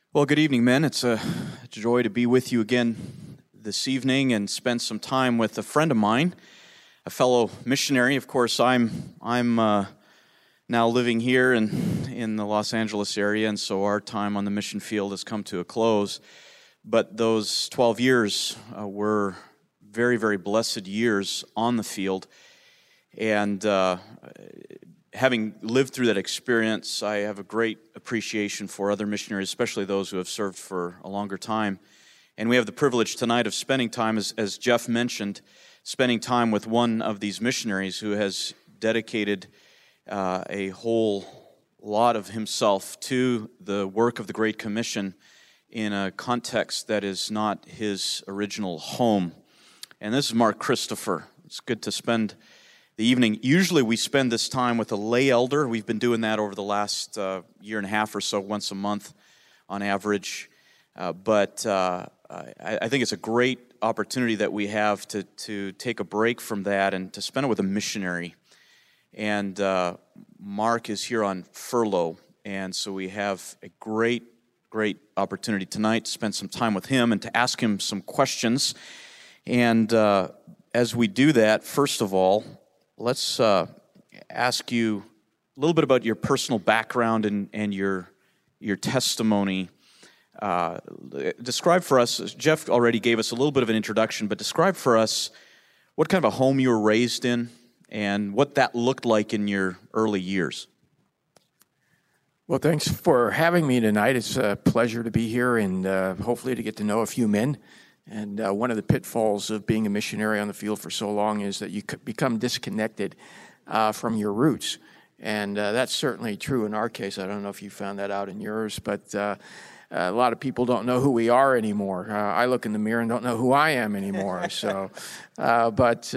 Well, good evening, men. It's a joy to be with you again this evening and spend some time with a friend of mine, a fellow missionary. Of course, I'm now living here in the Los Angeles area, and so our time on the mission field has come to a close. But those 12 years were very, very blessed years on the field, and having lived through that experience, I have a great appreciation for other missionaries, especially those who have served for a longer time. And we have the privilege tonight of spending time, as Jeff mentioned, spending time with one of these missionaries who has dedicated a whole lot of himself to the work of the Great Commission in a context that is not his original home. And this is Mark Christopher. It's good to spend the evening. Usually we spend this time with a lay elder. We've been doing that over the last year and a half or so, once a month on average. But I think it's a great opportunity that we have to take a break from that and to spend it with a missionary. And Mark is here on furlough, and so we have a great opportunity tonight to spend some time with him and to ask him some questions. And as we do that, first of all, let's ask you a little bit about your personal background and your testimony. Describe for us, Jeff already gave us a little bit of an introduction, but describe for us what kind of a home you were raised in and what that looked like in your early years. Well, thanks for having me tonight. It's a pleasure to be here and hopefully to get to know a few men. And one of the pitfalls of being a missionary on the field for so long is that you become disconnected from your roots. And that's certainly true in our case. I don't know if you found that out in yours, but a lot of people don't know who we are anymore. I look in the mirror and don't know who I am anymore. So, but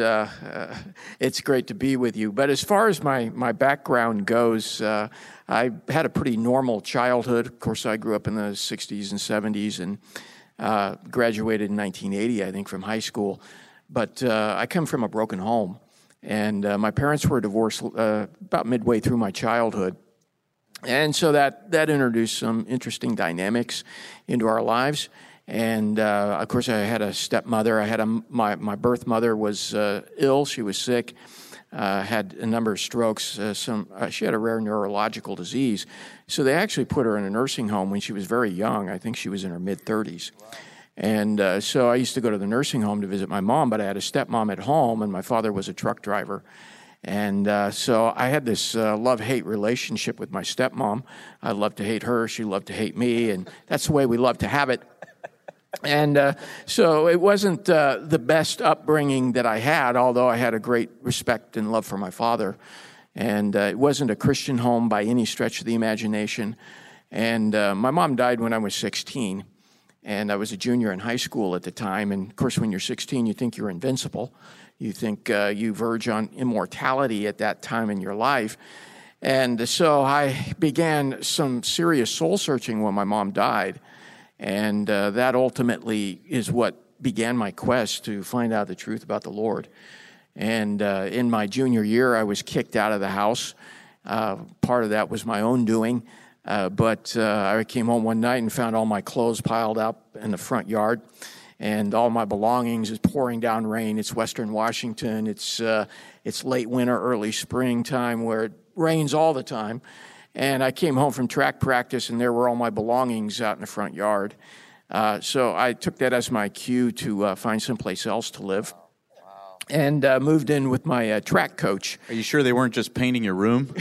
it's great to be with you. But as far as my background goes, I had a pretty normal childhood. Of course, I grew up in the 60s and 70s and graduated in 1980, I think, from high school. But I come from a broken home. And my parents were divorced about midway through my childhood. And so that introduced some interesting dynamics into our lives. And, of course, I had a stepmother. I had my birth mother was ill. She was sick, had a number of strokes. She had a rare neurological disease. So they actually put her in a nursing home when she was very young. I think she was in her mid-30s. Wow. And so I used to go to the nursing home to visit my mom, but I had a stepmom at home, and my father was a truck driver. And so I had this love-hate relationship with my stepmom. I loved to hate her. She loved to hate me. And that's the way we love to have it. And so it wasn't the best upbringing that I had, although I had a great respect and love for my father. And it wasn't a Christian home by any stretch of the imagination. And my mom died when I was 16. And I was a junior in high school at the time. And, of course, when you're 16, you think you're invincible. You think you verge on immortality at that time in your life. And so I began some serious soul-searching when my mom died. And that ultimately is what began my quest to find out the truth about the Lord. And in my junior year, I was kicked out of the house. Part of that was my own doing. But I came home one night and found all my clothes piled up in the front yard. And all my belongings. Is pouring down rain. It's Western Washington. It's late winter, early springtime where it rains all the time. And I came home from track practice, and there were all my belongings out in the front yard. So I took that as my cue to find someplace else to live. And moved in with my track coach. Are you sure they weren't just painting your room?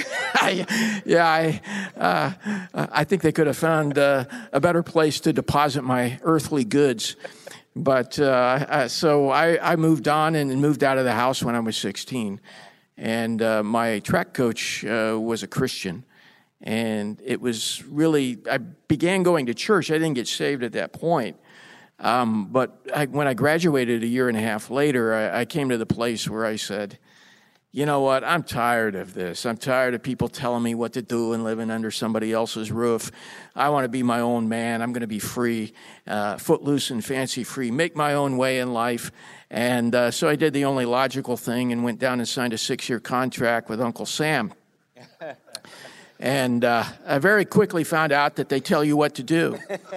I think they could have found a better place to deposit my earthly goods. But so I moved on and moved out of the house when I was 16. And my track coach was a Christian. And it was really, I began going to church. I didn't get saved at that point. But when I graduated a year and a half later, I came to the place where I said, you know what, I'm tired of this. I'm tired of people telling me what to do and living under somebody else's roof. I want to be my own man. I'm going to be free, footloose and fancy free, make my own way in life. And so I did the only logical thing and went down and signed a 6-year contract with Uncle Sam. And I very quickly found out that they tell you what to do.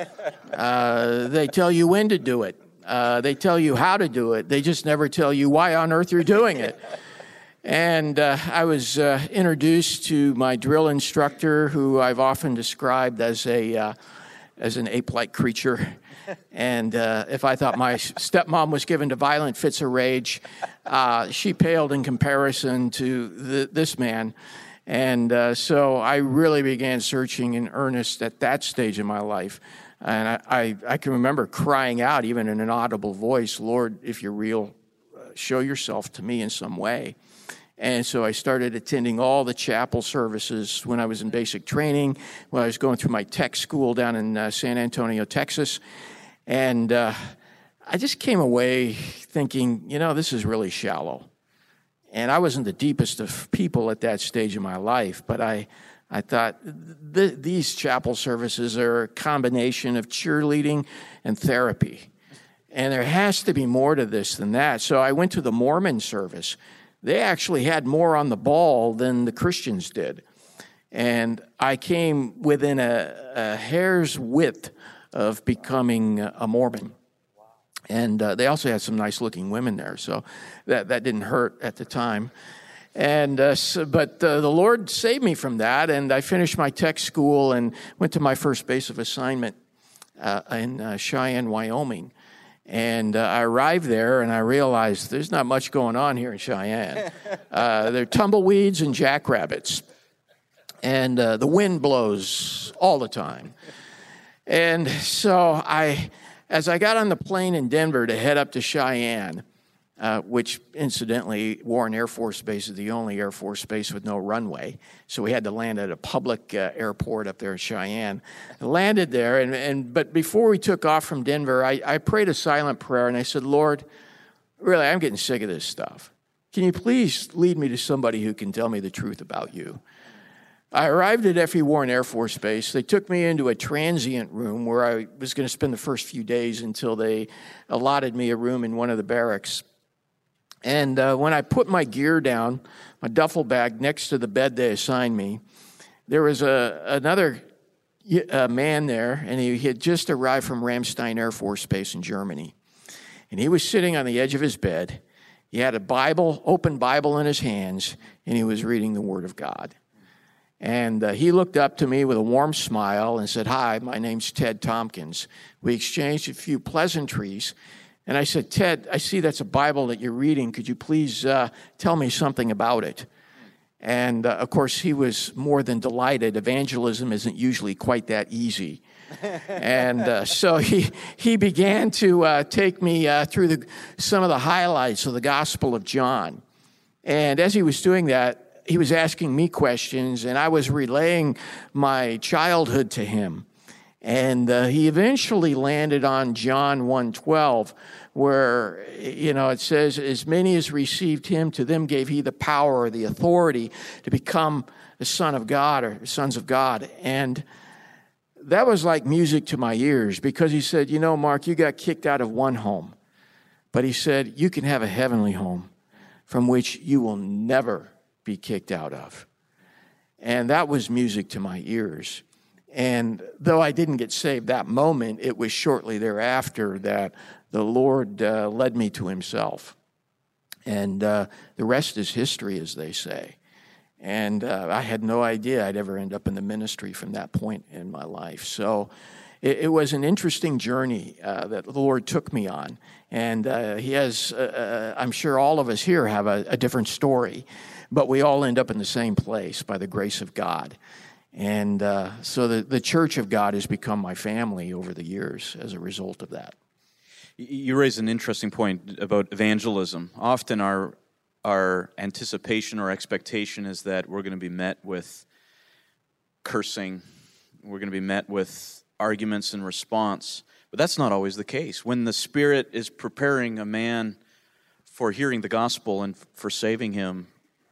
They tell you when to do it. They tell you how to do it. They just never tell you why on earth you're doing it. And I was introduced to my drill instructor, who I've often described as an ape-like creature. And if I thought my stepmom was given to violent fits of rage, she paled in comparison to this man. And so I really began searching in earnest at that stage of my life. And I can remember crying out, even in an audible voice, "Lord, if you're real, show yourself to me in some way." And so I started attending all the chapel services when I was in basic training, when I was going through my tech school down in San Antonio, Texas. And I just came away thinking, this is really shallow. And I wasn't the deepest of people at that stage of my life, but I thought these chapel services are a combination of cheerleading and therapy. And there has to be more to this than that. So I went to the Mormon service. They actually had more on the ball than the Christians did. And I came within a hair's width of becoming a Mormon. And they also had some nice-looking women there, so that didn't hurt at the time. And but the Lord saved me from that, and I finished my tech school and went to my first base of assignment in Cheyenne, Wyoming. And I arrived there, and I realized there's not much going on here in Cheyenne. There are tumbleweeds and jackrabbits, and the wind blows all the time. And so as I got on the plane in Denver to head up to Cheyenne, which incidentally, Warren Air Force Base is the only Air Force base with no runway, so we had to land at a public airport up there in Cheyenne. I landed there, but before we took off from Denver, I prayed a silent prayer, and I said, "Lord, really, I'm getting sick of this stuff. Can you please lead me to somebody who can tell me the truth about you?" I arrived at F.E. Warren Air Force Base. They took me into a transient room where I was going to spend the first few days until they allotted me a room in one of the barracks. And when I put my gear down, my duffel bag next to the bed they assigned me, there was another man there, and he had just arrived from Ramstein Air Force Base in Germany. And he was sitting on the edge of his bed. He had a Bible, open Bible in his hands, and he was reading the Word of God. And he looked up to me with a warm smile and said, "Hi, my name's Ted Tompkins." We exchanged a few pleasantries. And I said, "Ted, I see that's a Bible that you're reading. Could you please tell me something about it?" And, of course, he was more than delighted. Evangelism isn't usually quite that easy. And so he began to take me through some of the highlights of the Gospel of John. And as he was doing that, he was asking me questions, and I was relaying my childhood to him. And he eventually landed on John 1:12, where, it says, "As many as received him, to them gave he the power or the authority to become the son of God or sons of God." And that was like music to my ears, because he said, "Mark, you got kicked out of one home. But he said, you can have a heavenly home from which you will never be kicked out of." And that was music to my ears. And though I didn't get saved that moment, it was shortly thereafter that the Lord led me to himself. And the rest is history, as they say. And I had no idea I'd ever end up in the ministry from that point in my life. So it was an interesting journey that the Lord took me on. And he has, I'm sure all of us here have a different story, but we all end up in the same place by the grace of God. And so the Church of God has become my family over the years as a result of that. You raise an interesting point about evangelism. Often our anticipation or expectation is that we're going to be met with cursing, we're going to be met with arguments in response, but that's not always the case. When the Spirit is preparing a man for hearing the gospel and for saving him,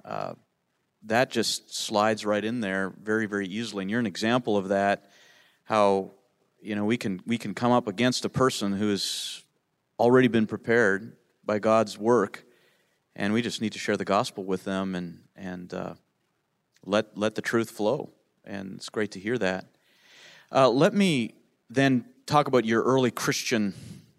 that just slides right in there very, very easily. And you're an example of that, how we can come up against a person who has already been prepared by God's work, and we just need to share the gospel with them and let the truth flow. and it's great to hear that. Let me then talk about your early Christian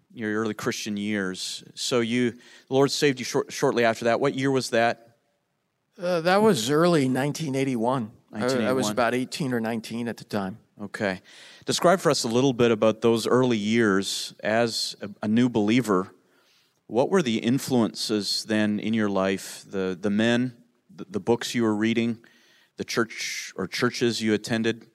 years. So the Lord saved you shortly after that. What year was that? That was early 1981. 1981. I was about 18 or 19 at the time. Okay. Describe for us a little bit about those early years as a new believer. What were the influences then in your life? The men, the books you were reading, the church or churches you attended?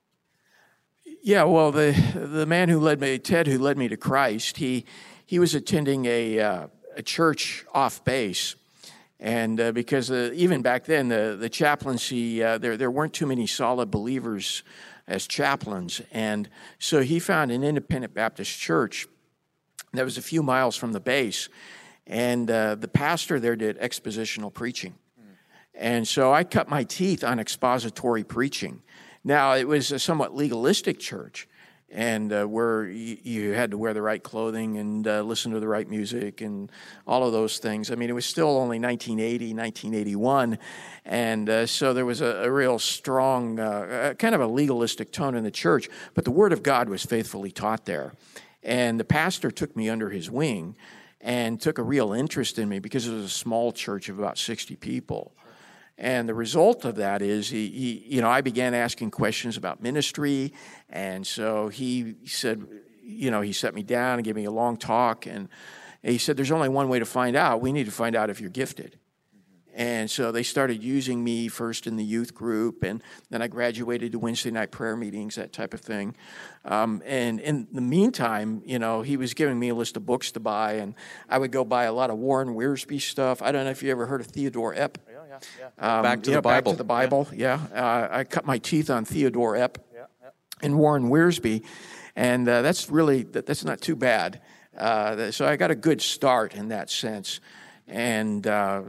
Yeah, well, the man who led me, Ted, who led me to Christ, he was attending a church off base. And because even back then, the chaplaincy, there weren't too many solid believers as chaplains. And so he found an independent Baptist church that was a few miles from the base. And the pastor there did expositional preaching. And so I cut my teeth on expository preaching. Now, it was a somewhat legalistic church, and where you had to wear the right clothing and listen to the right music and all of those things. I mean, it was still only 1980, 1981, and so there was a real strong kind of a legalistic tone in the church, but the Word of God was faithfully taught there. And the pastor took me under his wing and took a real interest in me because it was a small church of about 60 people. And the result of that is, I began asking questions about ministry, and so he said, he set me down and gave me a long talk, and he said, there's only one way to find out. We need to find out if you're gifted. And so they started using me first in the youth group, and then I graduated to Wednesday night prayer meetings, that type of thing. And in the meantime, he was giving me a list of books to buy, and I would go buy a lot of Warren Wiersbe stuff. I don't know if you ever heard of Theodore Epp. Back to the Bible. Back to the Bible, yeah. I cut my teeth on Theodore Epp and Warren Wiersbe, and that's not too bad. So I got a good start in that sense. And,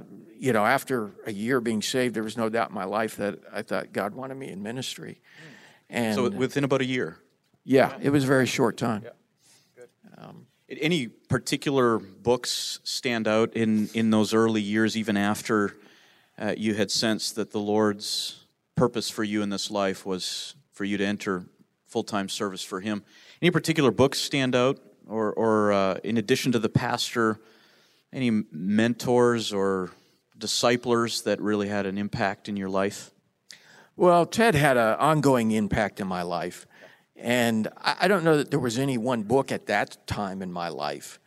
after a year being saved, there was no doubt in my life that I thought God wanted me in ministry. And so within about a year? Yeah, it was a very short time. Yeah. Good. Any particular books stand out in those early years, even after you had sensed that the Lord's purpose for you in this life was for you to enter full-time service for Him? Any particular books stand out, or in addition to the pastor, any mentors or disciplers that really had an impact in your life? Well, Ted had an ongoing impact in my life, and I don't know that there was any one book at that time in my life.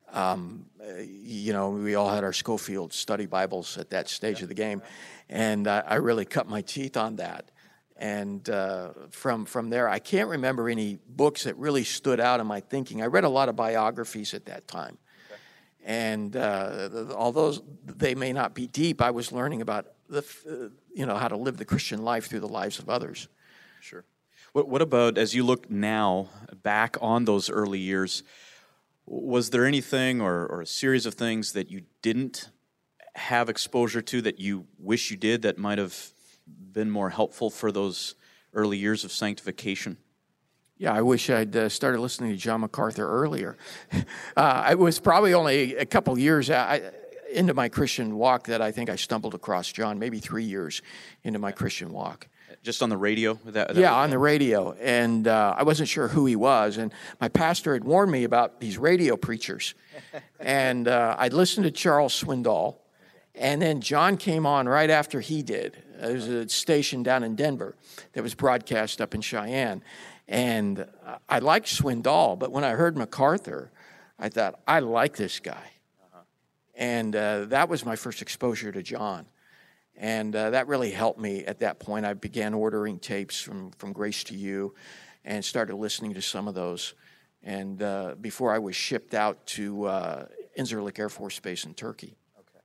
We all had our Schofield study Bibles at that stage of the game, and I really cut my teeth on that. And from there, I can't remember any books that really stood out in my thinking. I read a lot of biographies at that time. And although they may not be deep, I was learning about how to live the Christian life through the lives of others. Sure. What about, as you look now back on those early years, was there anything or a series of things that you didn't have exposure to that you wish you did that might have been more helpful for those early years of sanctification? Yeah, I wish I'd started listening to John MacArthur earlier. It was probably only a couple years into my Christian walk that I think I stumbled across John, maybe 3 years into my Christian walk. Just on the radio? On the radio. And I wasn't sure who he was. And my pastor had warned me about these radio preachers. And I'd listened to Charles Swindoll. And then John came on right after he did. There was a station down in Denver that was broadcast up in Cheyenne. And I liked Swindoll, but when I heard MacArthur, I thought, I like this guy. Uh-huh. And that was my first exposure to John. And that really helped me at that point. I began ordering tapes from Grace to You and started listening to some of those. And before I was shipped out to Incirlik Air Force Base in Turkey.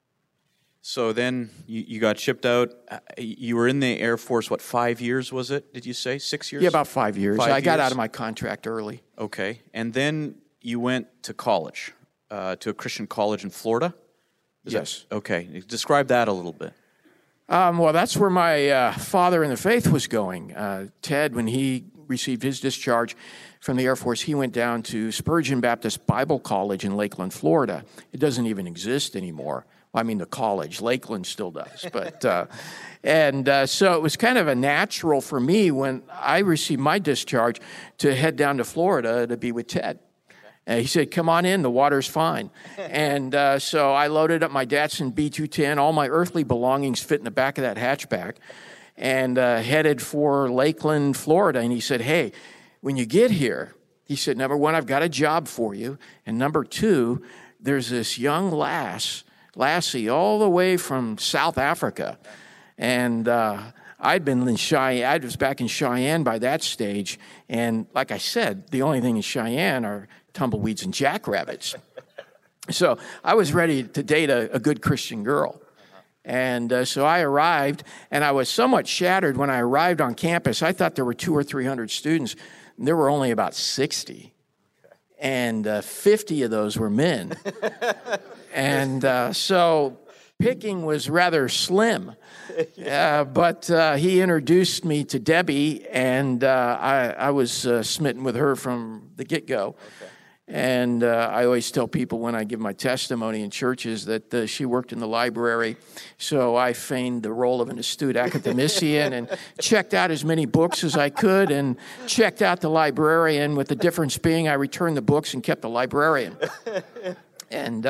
So then you got shipped out. You were in the Air Force, 5 years was it? Did you say 6 years? Yeah, about 5 years. I got out of my contract early. Okay. And then you went to college, to a Christian college in Florida? Yes. Okay. Describe that a little bit. Well, that's where my father in the faith was going. Ted, when he received his discharge from the Air Force, he went down to Spurgeon Baptist Bible College in Lakeland, Florida. It doesn't even exist anymore. I mean, the college. Lakeland still does. But so it was kind of a natural for me when I received my discharge to head down to Florida to be with Ted. He said, come on in, the water's fine. And so I loaded up my Datsun B210, all my earthly belongings fit in the back of that hatchback, and headed for Lakeland, Florida. And he said, hey, when you get here, he said, number one, I've got a job for you. And number two, there's this young lassie all the way from South Africa. And I'd been in Cheyenne. I was back in Cheyenne by that stage. And like I said, the only thing in Cheyenne are tumbleweeds and jackrabbits. So I was ready to date a good Christian girl. And so I arrived, and I was somewhat shattered when I arrived on campus. I thought there were 200 or 300 students. There were only about 60. And 50 of those were men. And so picking was rather slim. But he introduced me to Debbie, and I was smitten with her from the get-go. Okay. And I always tell people when I give my testimony in churches that she worked in the library. So I feigned the role of an astute academician and checked out as many books as I could and checked out the librarian, with the difference being I returned the books and kept the librarian. And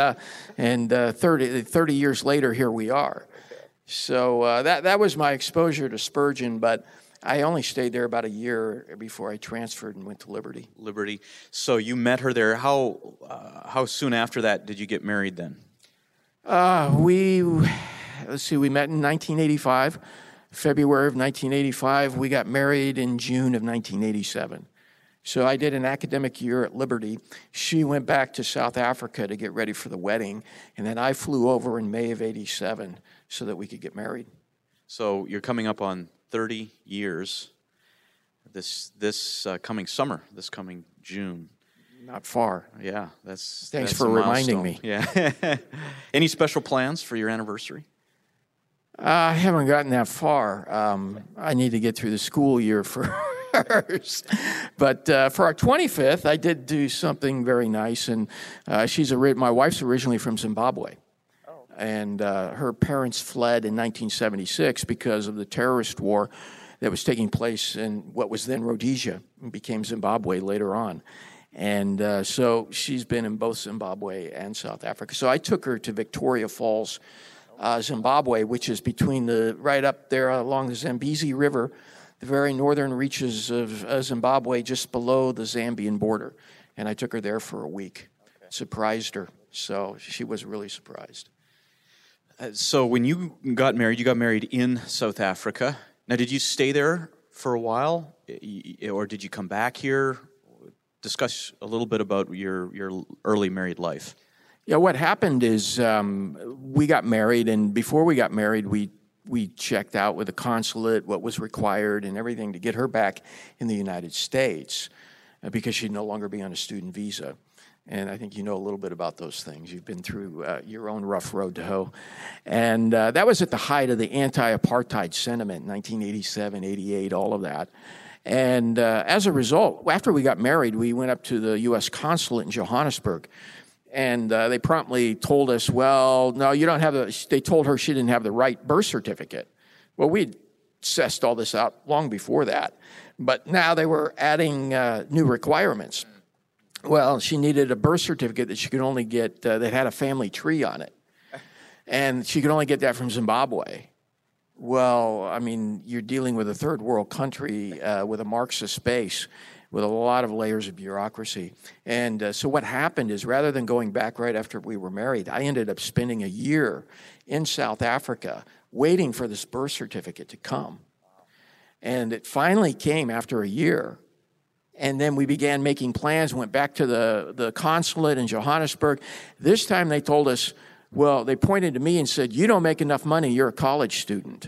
30 years later, here we are. So that was my exposure to Spurgeon, but I only stayed there about a year before I transferred and went to Liberty. Liberty. So you met her there. How soon after that did you get married then? We met in 1985, February of 1985. We got married in June of 1987. So I did an academic year at Liberty. She went back to South Africa to get ready for the wedding, and then I flew over in May of 87 so that we could get married. So you're coming up on 30 years this coming summer, this coming June. Not far. Yeah, Thanks for reminding me. Yeah. Any special plans for your anniversary? I haven't gotten that far. I need to get through the school year first. But for our 25th, I did do something very nice. And my wife's originally from Zimbabwe. And her parents fled in 1976 because of the terrorist war that was taking place in what was then Rhodesia and became Zimbabwe later on. And so she's been in both Zimbabwe and South Africa. So I took her to Victoria Falls, Zimbabwe, which is right up there along the Zambezi River, the very northern reaches of Zimbabwe, just below the Zambian border. And I took her there for a week. Okay. Surprised her. So she was really surprised. So when you got married in South Africa. Now, did you stay there for a while, or did you come back here? Discuss a little bit about your early married life. Yeah, what happened is we got married, and before we got married, we checked out with the consulate what was required and everything to get her back in the United States because she'd no longer be on a student visa. And I think you know a little bit about those things. You've been through your own rough road to hoe. And that was at the height of the anti-apartheid sentiment, 1987, 88, all of that. And as a result, after we got married, we went up to the U.S. consulate in Johannesburg. And they promptly told us, well, no, you don't have they told her she didn't have the right birth certificate. Well, we'd sussed all this out long before that. But now they were adding new requirements. Well, she needed a birth certificate that she could only get that had a family tree on it. And she could only get that from Zimbabwe. Well, I mean, you're dealing with a third world country with a Marxist base with a lot of layers of bureaucracy. And so what happened is rather than going back right after we were married, I ended up spending a year in South Africa waiting for this birth certificate to come. And it finally came after a year. And then we began making plans, went back to the consulate in Johannesburg. This time they told us, well, they pointed to me and said, you don't make enough money, you're a college student.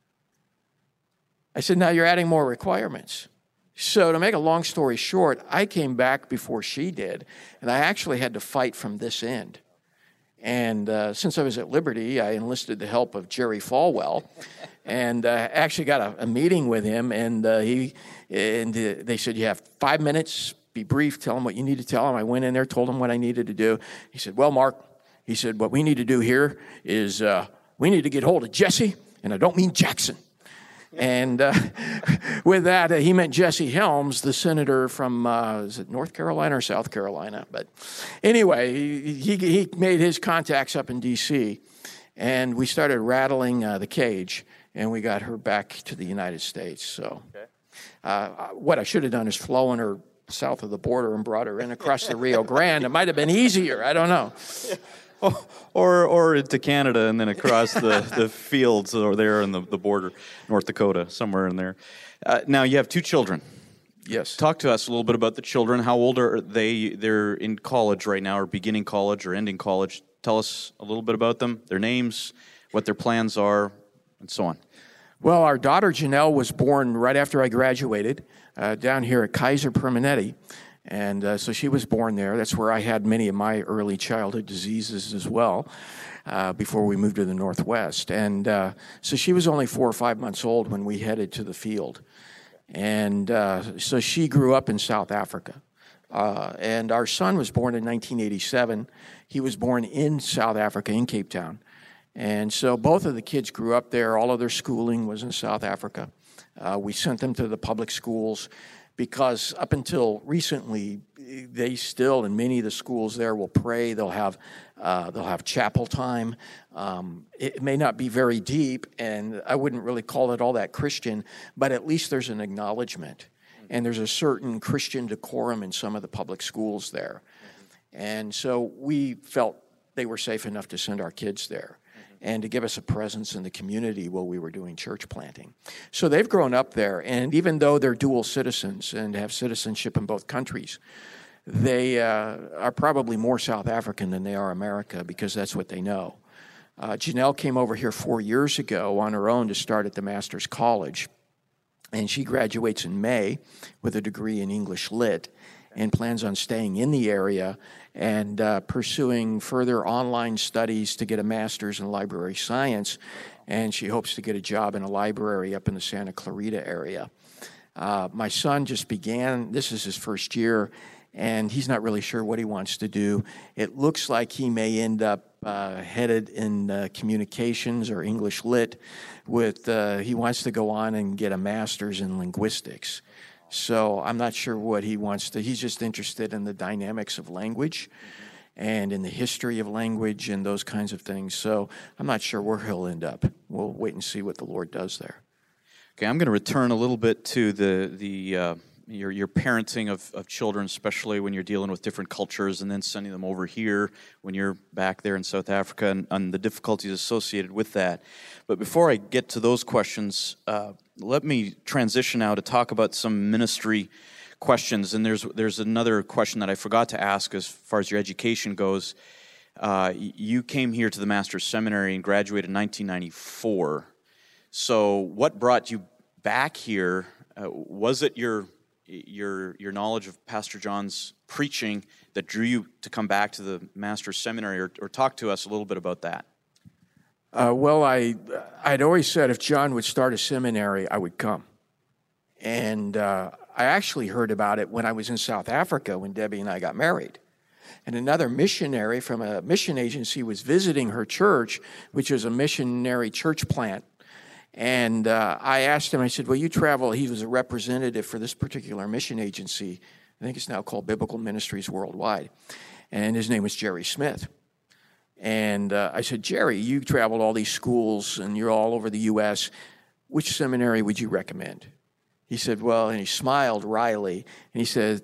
I said, now you're adding more requirements. So to make a long story short, I came back before she did, and I actually had to fight from this end. And since I was at Liberty, I enlisted the help of Jerry Falwell, and actually got a meeting with him, and they said, you have 5 minutes, be brief, tell him what you need to tell him. I went in there, told him what I needed to do. He said, well, Mark, He said, what we need to do here is we need to get hold of Jesse, and I don't mean Jackson. And with that, he meant Jesse Helms, the senator from, is it North Carolina or South Carolina? But anyway, he made his contacts up in D.C., and we started rattling the cage, and we got her back to the United States. So what I should have done is flown her south of the border and brought her in across the Rio Grande. It might have been easier. I don't know. Or into Canada and then across the fields or there in the border, North Dakota, somewhere in there. Now, you have 2 children. Yes. Talk to us a little bit about the children. How old are they? They're in college right now, or beginning college or ending college. Tell us a little bit about them, their names, what their plans are, and so on. Well, our daughter Janelle was born right after I graduated down here at Kaiser Permanente. And so she was born there. That's where I had many of my early childhood diseases as well before we moved to the Northwest. And so she was only 4 or 5 months old when we headed to the field. And so she grew up in South Africa. And our son was born in 1987. He was born in South Africa, in Cape Town. And so both of the kids grew up there. All of their schooling was in South Africa. We sent them to the public schools, because up until recently, they still, in many of the schools there, will pray. They'll have chapel time. It may not be very deep, and I wouldn't really call it all that Christian, but at least there's an acknowledgement. And there's a certain Christian decorum in some of the public schools there. And so we felt they were safe enough to send our kids there and to give us a presence in the community while we were doing church planting. So they've grown up there, and even though they're dual citizens and have citizenship in both countries, they are probably more South African than they are America, because that's what they know. Janelle came over here 4 years ago on her own to start at the Master's College, and she graduates in May with a degree in English Lit and plans on staying in the area and pursuing further online studies to get a master's in library science. And she hopes to get a job in a library up in the Santa Clarita area. My son just began, this is his first year, and he's not really sure what he wants to do. It looks like he may end up headed in communications or English Lit with, he wants to go on and get a master's in linguistics. So I'm not sure what he wants to, he's just interested in the dynamics of language and in the history of language and those kinds of things. So I'm not sure where he'll end up. We'll wait and see what the Lord does there. Okay, I'm going to return a little bit to your parenting of children, especially when you're dealing with different cultures and then sending them over here when you're back there in South Africa and the difficulties associated with that. But before I get to those questions, let me transition now to talk about some ministry questions. And there's another question that I forgot to ask as far as your education goes. You came here to the Master's Seminary and graduated in 1994. So what brought you back here? Was it your knowledge of Pastor John's preaching that drew you to come back to the Master's Seminary, or talk to us a little bit about that? Well, I'd always said if John would start a seminary, I would come. And I actually heard about it when I was in South Africa when Debbie and I got married. And another missionary from a mission agency was visiting her church, which was a missionary church plant. And I asked him, I said, well, you travel. He was a representative for this particular mission agency. I think it's now called Biblical Ministries Worldwide. And his name was Jerry Smith. And I said, Jerry, you traveled all these schools and you're all over the U.S. Which seminary would you recommend? He said, well, and he smiled wryly. And he said,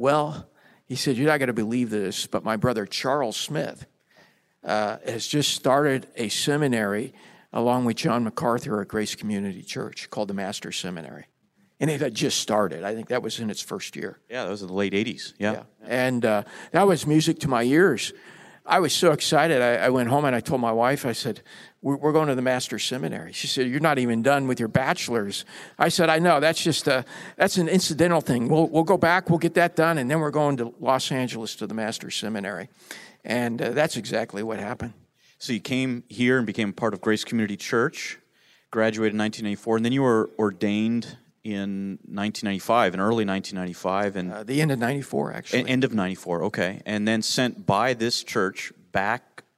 he said, you're not going to believe this, but my brother Charles Smith has just started a seminary along with John MacArthur at Grace Community Church called the Master's Seminary. And it had just started. I think that was in its first year. Yeah, that was in the late 80s. Yeah. And that was music to my ears. I was so excited. I went home and I told my wife, I said, we're going to the Master's Seminary. She said, you're not even done with your bachelor's. I said, I know, that's an incidental thing. We'll go back, we'll get that done, and then we're going to Los Angeles to the Master's Seminary. And that's exactly what happened. So you came here and became part of Grace Community Church, graduated in 1994, and then you were ordained in 1995, in early 1995. And the end of 94, actually. End of 94, okay. And then sent by this church back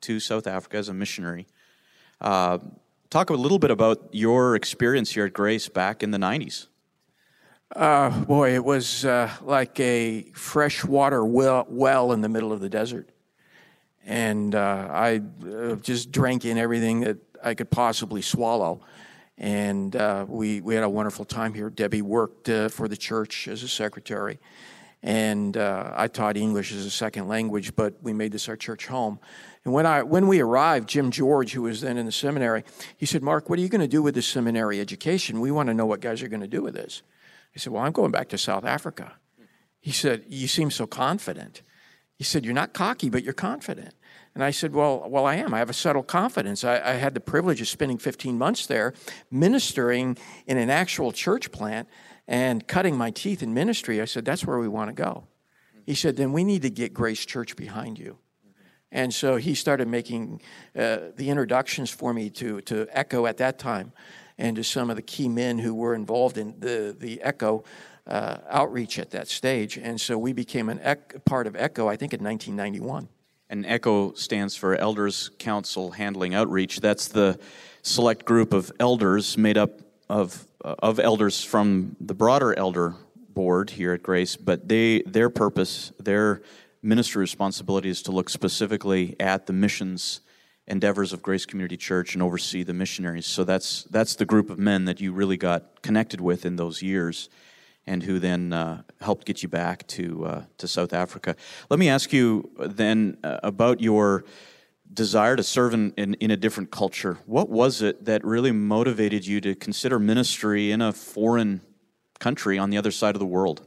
to South Africa as a missionary. Talk a little bit about your experience here at Grace back in the 90s. Boy, it was like a freshwater well in the middle of the desert. And I just drank in everything that I could possibly swallow. And we had a wonderful time here. Debbie worked for the church as a secretary. And I taught English as a second language, but we made this our church home. And when we arrived, Jim George, who was then in the seminary, he said, "Mark, what are you going to do with this seminary education? We want to know what guys are going to do with this." I said, "Well, I'm going back to South Africa." He said, "You seem so confident." He said, "You're not cocky, but you're confident." And I said, well, I am. I have a settled confidence. I had the privilege of spending 15 months there ministering in an actual church plant and cutting my teeth in ministry. I said, that's where we want to go. He said, then we need to get Grace Church behind you. And so he started making the introductions for me to Echo at that time and to some of the key men who were involved in the Echo outreach at that stage. And so we became part of Echo, I think, in 1991. And ECHO stands for Elders Council Handling Outreach. That's the select group of elders made up of elders from the broader elder board here at Grace, but their purpose, their ministry responsibility is to look specifically at the missions endeavors of Grace Community Church and oversee the missionaries. So that's the group of men that you really got connected with in those years, and who then helped get you back to South Africa. Let me ask you then about your desire to serve in a different culture. What was it that really motivated you to consider ministry in a foreign country on the other side of the world?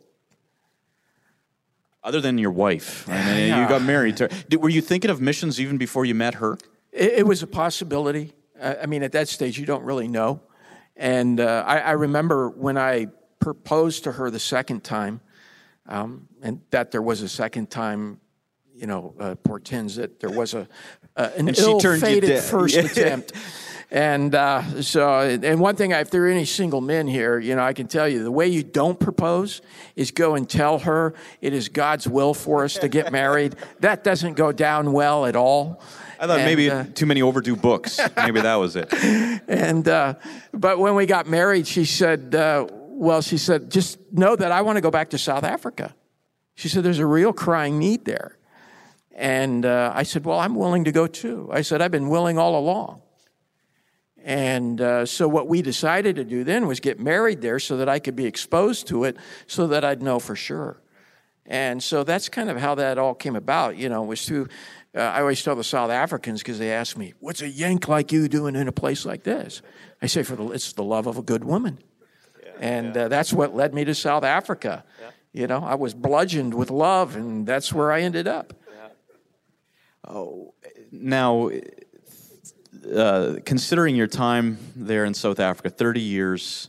Other than your wife. I mean, you got married to her. Were you thinking of missions even before you met her? It was a possibility. I mean, at that stage, you don't really know. And I remember when I proposed to her the second time, and that there was a second time, portends that there was an ill-fated first attempt. And and one thing, if there are any single men here, I can tell you, the way you don't propose is go and tell her it is God's will for us to get married. That doesn't go down well at all. I thought maybe too many overdue books. Maybe that was it. But when we got married, she said, just know that I want to go back to South Africa. She said, there's a real crying need there. And I said, well, I'm willing to go too. I said, I've been willing all along. And so what we decided to do then was get married there so that I could be exposed to it so that I'd know for sure. And so that's kind of how that all came about. It was through, I always tell the South Africans, because they ask me, what's a Yank like you doing in a place like this? I say, it's the love of a good woman. And that's what led me to South Africa. Yeah. I was bludgeoned with love, and that's where I ended up. Yeah. Oh, now, considering your time there in South Africa, 30 years,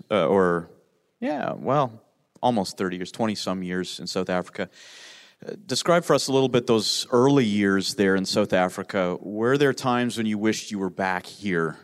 almost 30 years, 20-some years in South Africa, describe for us a little bit those early years there in South Africa. Were there times when you wished you were back here?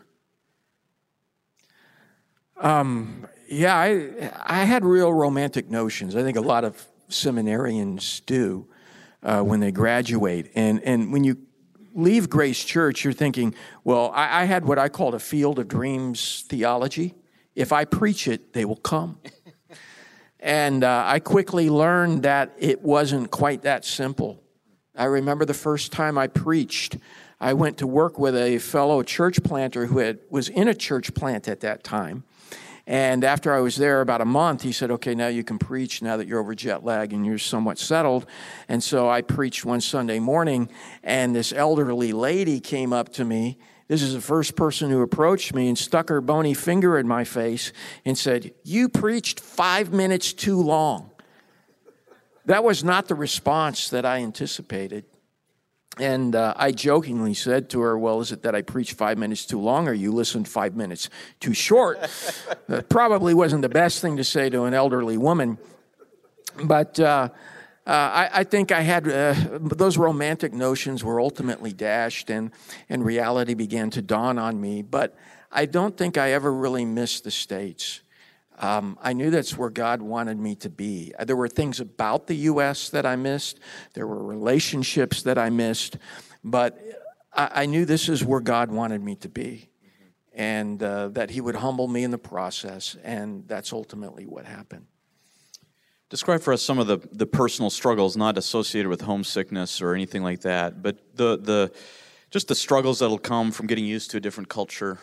Yeah, I had real romantic notions. I think a lot of seminarians do when they graduate. And when you leave Grace Church, you're thinking, well, I had what I called a field of dreams theology. If I preach it, they will come. And I quickly learned that it wasn't quite that simple. I remember the first time I preached, I went to work with a fellow church planter who was in a church plant at that time. And after I was there about a month, he said, okay, now you can preach now that you're over jet lag and you're somewhat settled. And so I preached one Sunday morning, and this elderly lady came up to me. This is the first person who approached me and stuck her bony finger in my face and said, you preached 5 minutes too long. That was not the response that I anticipated. And I jokingly said to her, well, is it that I preached 5 minutes too long or you listened 5 minutes too short? That probably wasn't the best thing to say to an elderly woman. But I think I had those romantic notions were ultimately dashed and reality began to dawn on me. But I don't think I ever really missed the States. I knew that's where God wanted me to be. There were things about the U.S. that I missed. There were relationships that I missed. But I knew this is where God wanted me to be, and that he would humble me in the process, and that's ultimately what happened. Describe for us some of the personal struggles, not associated with homesickness or anything like that, but just the struggles that'll come from getting used to a different culture,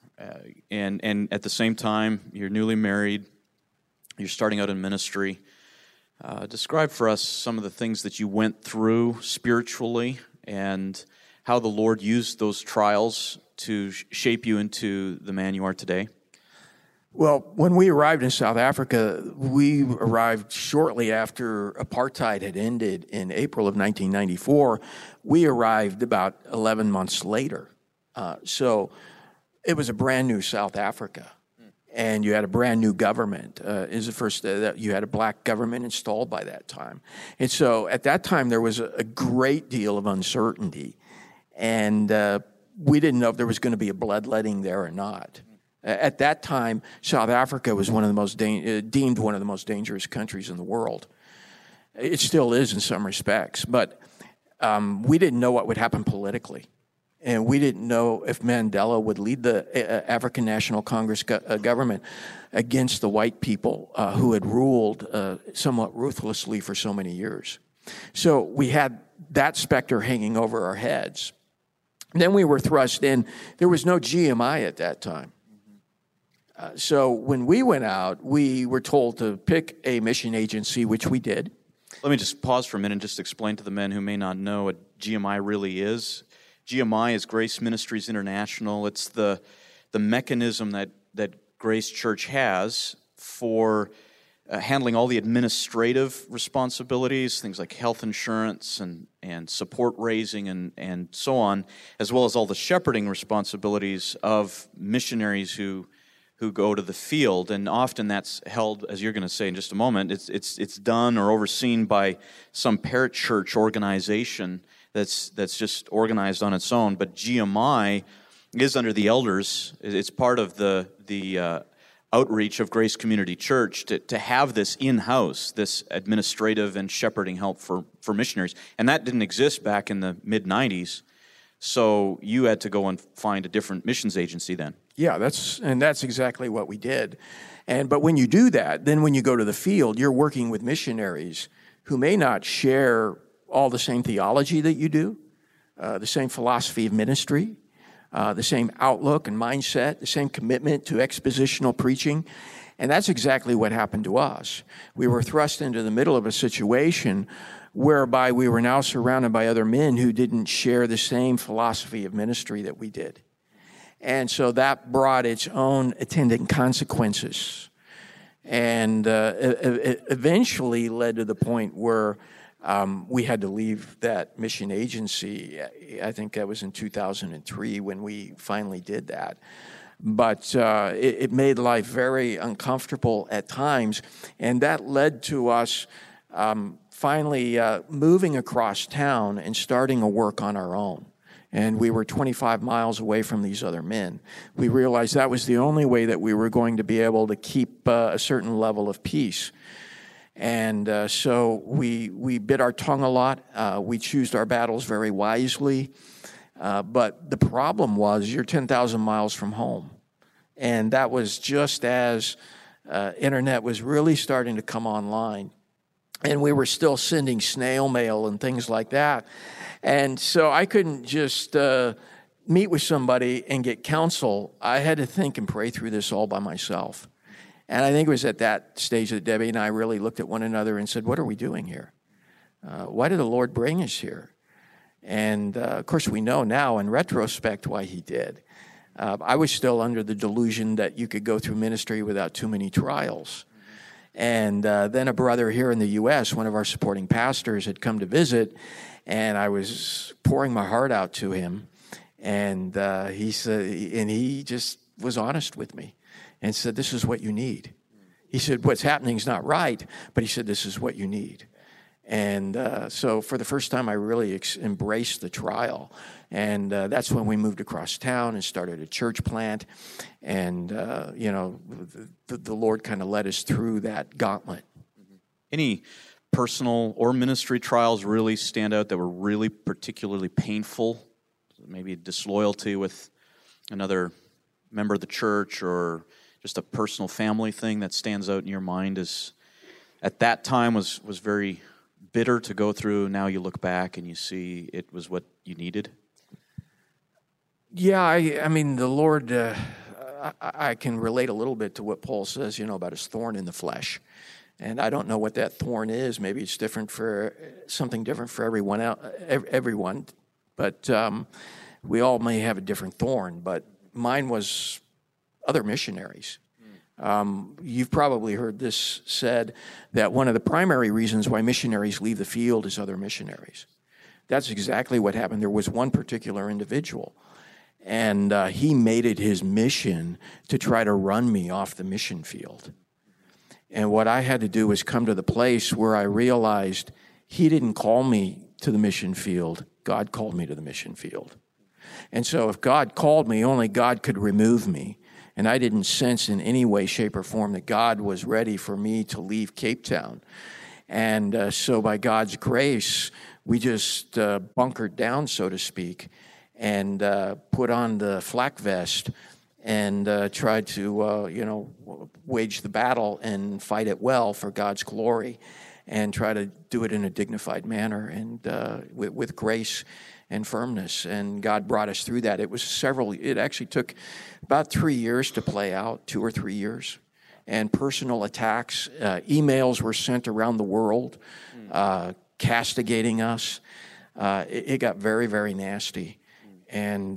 and at the same time, you're newly married, you're starting out in ministry. Describe for us some of the things that you went through spiritually and how the Lord used those trials to shape you into the man you are today. Well, when we arrived in South Africa, we arrived shortly after apartheid had ended in April of 1994. We arrived about 11 months later. So it was a brand new South Africa, and you had a brand new government. Is the first you had a black government installed by that time. And so at that time, there was a great deal of uncertainty, and we didn't know if there was going to be a bloodletting there or not. At that time, South Africa was one of the most deemed one of the most dangerous countries in the world. It still is in some respects, but we didn't know what would happen politically, and we didn't know if Mandela would lead the African National Congress government against the white people who had ruled somewhat ruthlessly for so many years. So we had that specter hanging over our heads. Then we were thrust in. There was no GMI at that time. So when we went out, we were told to pick a mission agency, which we did. Let me just pause for a minute and just explain to the men who may not know what GMI really is. GMI is Grace Ministries International. It's the mechanism that Grace Church has for handling all the administrative responsibilities, things like health insurance and support raising and so on, as well as all the shepherding responsibilities of missionaries who go to the field, and often that's held, as you're going to say in just a moment, it's done or overseen by some parachurch organization that's just organized on its own. But GMI is under the elders. It's part of the outreach of Grace Community Church to have this in-house, this administrative and shepherding help for missionaries. And that didn't exist back in the mid-'90s. So you had to go and find a different missions agency then. Yeah, that's exactly what we did. But when you do that, then when you go to the field, you're working with missionaries who may not share all the same theology that you do, the same philosophy of ministry, the same outlook and mindset, the same commitment to expositional preaching. And that's exactly what happened to us. We were thrust into the middle of a situation whereby we were now surrounded by other men who didn't share the same philosophy of ministry that we did. And so that brought its own attendant consequences, and it eventually led to the point where we had to leave that mission agency. I think that was in 2003 when we finally did that. But it made life very uncomfortable at times, and that led to us finally moving across town and starting a work on our own. And we were 25 miles away from these other men. We realized that was the only way that we were going to be able to keep a certain level of peace. And so we bit our tongue a lot. We chose our battles very wisely. But the problem was you're 10,000 miles from home. And that was just as internet was really starting to come online. And we were still sending snail mail and things like that. And so I couldn't just meet with somebody and get counsel. I had to think and pray through this all by myself. And I think it was at that stage that Debbie and I really looked at one another and said, what are we doing here? Why did the Lord bring us here? And, of course, we know now in retrospect why he did. I was still under the delusion that you could go through ministry without too many trials. And then a brother here in the U.S., one of our supporting pastors, had come to visit, and I was pouring my heart out to him. And he said, and he just was honest with me and said, this is what you need. He said, what's happening is not right, but he said, this is what you need. And so for the first time, I really embraced the trial. And that's when we moved across town and started a church plant. And, the Lord kind of led us through that gauntlet. Any personal or ministry trials really stand out that were really particularly painful maybe disloyalty with another member of the church, or just a personal family thing that stands out in your mind as at that time was very bitter to go through? Now you look back and you see it was what you needed? Yeah, I mean, the Lord, I can relate a little bit to what Paul says, about his thorn in the flesh. And I don't know what that thorn is. Maybe it's something different for everyone. But we all may have a different thorn. But mine was other missionaries. You've probably heard this said, that one of the primary reasons why missionaries leave the field is other missionaries. That's exactly what happened. There was one particular individual, and he made it his mission to try to run me off the mission field. And what I had to do was come to the place where I realized he didn't call me to the mission field. God called me to the mission field. And so if God called me, only God could remove me. And I didn't sense in any way, shape, or form that God was ready for me to leave Cape Town. And so by God's grace, we just bunkered down, so to speak, and put on the flak vest and tried to, wage the battle and fight it well for God's glory, and try to do it in a dignified manner and with grace and firmness. And God brought us through that. It actually took about 3 years to play out, 2 or 3 years. And personal attacks, emails were sent around the world, castigating us. It got very, very nasty. And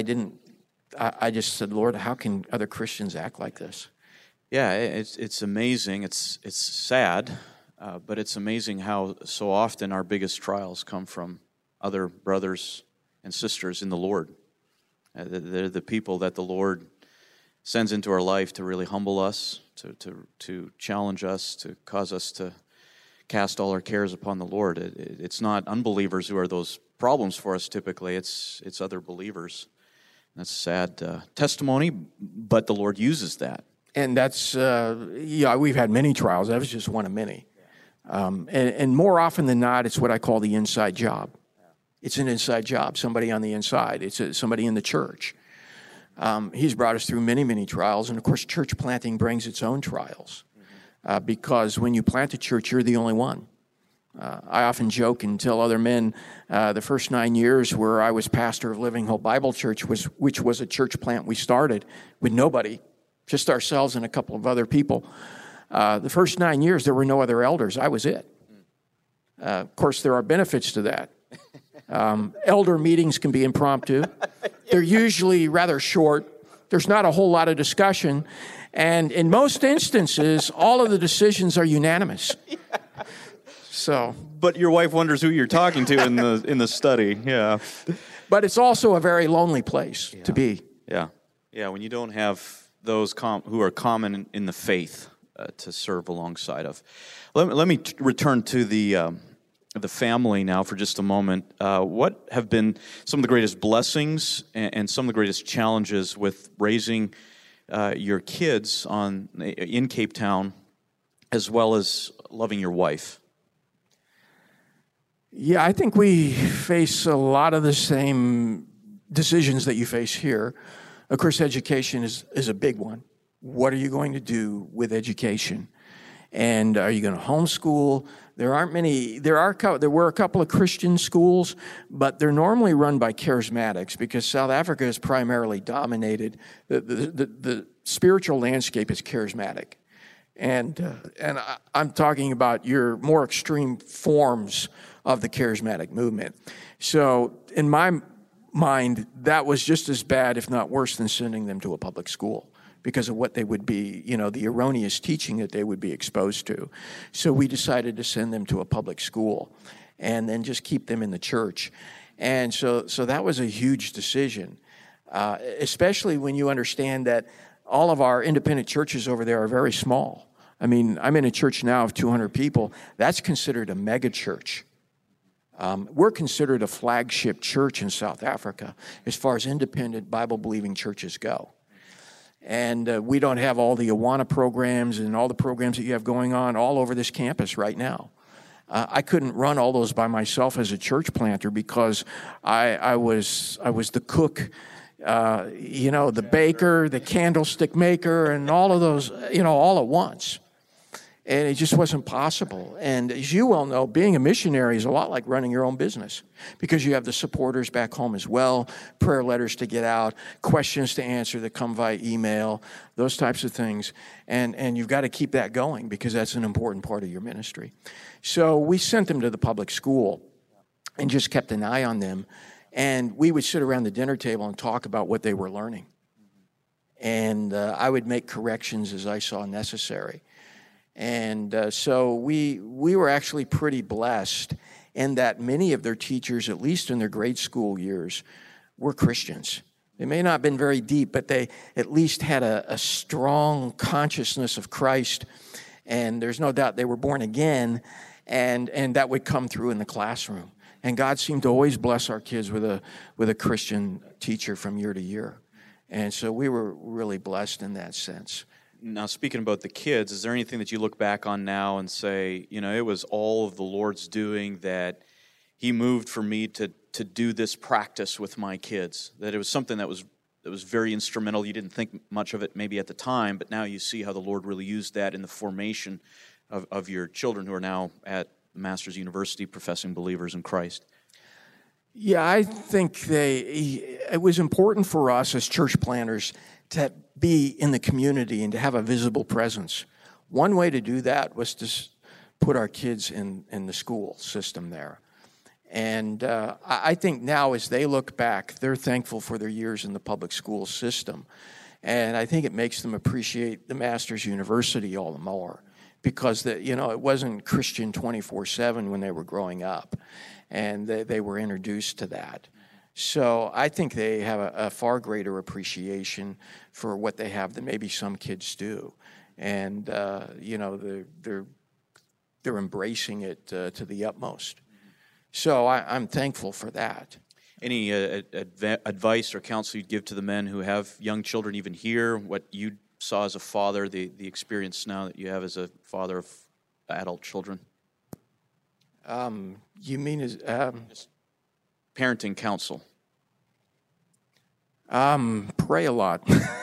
I just said, Lord, how can other Christians act like this? Yeah, it's amazing. It's sad, but it's amazing how so often our biggest trials come from other brothers and sisters in the Lord. They're the people that the Lord sends into our life to really humble us, to challenge us, to cause us to cast all our cares upon the Lord. It's not unbelievers who are those problems for us typically. It's other believers. That's a sad testimony, but the Lord uses that. And that's, we've had many trials. That was just one of many. And more often than not, it's what I call the inside job. It's an inside job, somebody on the inside. It's somebody in the church. He's brought us through many, many trials. And, of course, church planting brings its own trials because when you plant a church, you're the only one. I often joke and tell other men the first 9 years where I was pastor of Living Hope Bible Church, which was a church plant we started with nobody, just ourselves and a couple of other people. The first 9 years, there were no other elders. I was it. Of course, there are benefits to that. Elder meetings can be impromptu. They're usually rather short. There's not a whole lot of discussion. And in most instances, all of the decisions are unanimous. So, but your wife wonders who you're talking to in the study. Yeah. But it's also a very lonely place to be. Yeah. Yeah, when you don't have those who are common in the faith to serve alongside of. Let me return to the family now for just a moment. What have been some of the greatest blessings and some of the greatest challenges with raising your kids in Cape Town, as well as loving your wife? Yeah, I think we face a lot of the same decisions that you face here. Of course, education is a big one. What are you going to do with education? And are you going to homeschool? There aren't many. There were a couple of Christian schools, but they're normally run by charismatics because South Africa is primarily dominated. The spiritual landscape is charismatic, and I'm talking about your more extreme forms of the charismatic movement. So in my mind, that was just as bad, if not worse, than sending them to a public school, because of what they would be, the erroneous teaching that they would be exposed to. So we decided to send them to a public school and then just keep them in the church. And so that was a huge decision, especially when you understand that all of our independent churches over there are very small. I mean, I'm in a church now of 200 people. That's considered a mega church. We're considered a flagship church in South Africa as far as independent Bible-believing churches go. And we don't have all the Awana programs and all the programs that you have going on all over this campus right now. I couldn't run all those by myself as a church planter because I was the cook, the baker, the candlestick maker, and all of those, all at once. And it just wasn't possible. And as you well know, being a missionary is a lot like running your own business because you have the supporters back home as well, prayer letters to get out, questions to answer that come via email, those types of things. And you've got to keep that going because that's an important part of your ministry. So we sent them to the public school and just kept an eye on them. And we would sit around the dinner table and talk about what they were learning. And I would make corrections as I saw necessary. And so we were actually pretty blessed in that many of their teachers, at least in their grade school years, were Christians. They may not have been very deep, but they at least had a strong consciousness of Christ. And there's no doubt they were born again, and that would come through in the classroom. And God seemed to always bless our kids with a Christian teacher from year to year. And so we were really blessed in that sense. Now, speaking about the kids, is there anything that you look back on now and say, it was all of the Lord's doing that He moved for me to do this practice with my kids? That it was something that was very instrumental. You didn't think much of it maybe at the time, but now you see how the Lord really used that in the formation of your children who are now at Masters University professing believers in Christ. Yeah, I think it was important for us as church planners to be in the community and to have a visible presence. One way to do that was to put our kids in the school system there. And I think now as they look back, they're thankful for their years in the public school system. And I think it makes them appreciate the Masters University all the more because it wasn't Christian 24/7 when they were growing up. And they were introduced to that. So I think they have a far greater appreciation for what they have than maybe some kids do. And, they're embracing it to the utmost. So I'm thankful for that. Any advice or counsel you'd give to the men who have young children even here, what you saw as a father, the experience now that you have as a father of adult children? You mean as parenting counsel? Pray a lot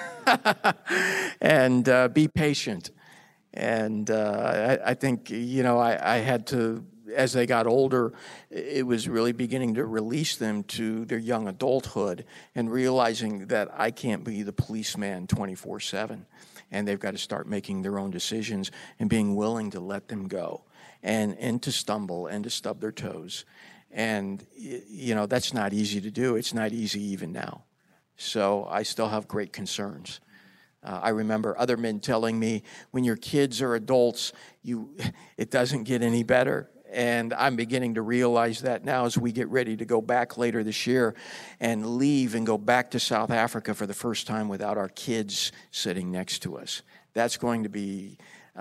and be patient. And I think, I had to, as they got older, it was really beginning to release them to their young adulthood and realizing that I can't be the policeman 24/7. And they've got to start making their own decisions and being willing to let them go and to stumble and to stub their toes. And, that's not easy to do. It's not easy even now. So I still have great concerns. I remember other men telling me, when your kids are adults, it doesn't get any better. And I'm beginning to realize that now as we get ready to go back later this year and leave and go back to South Africa for the first time without our kids sitting next to us. That's going to be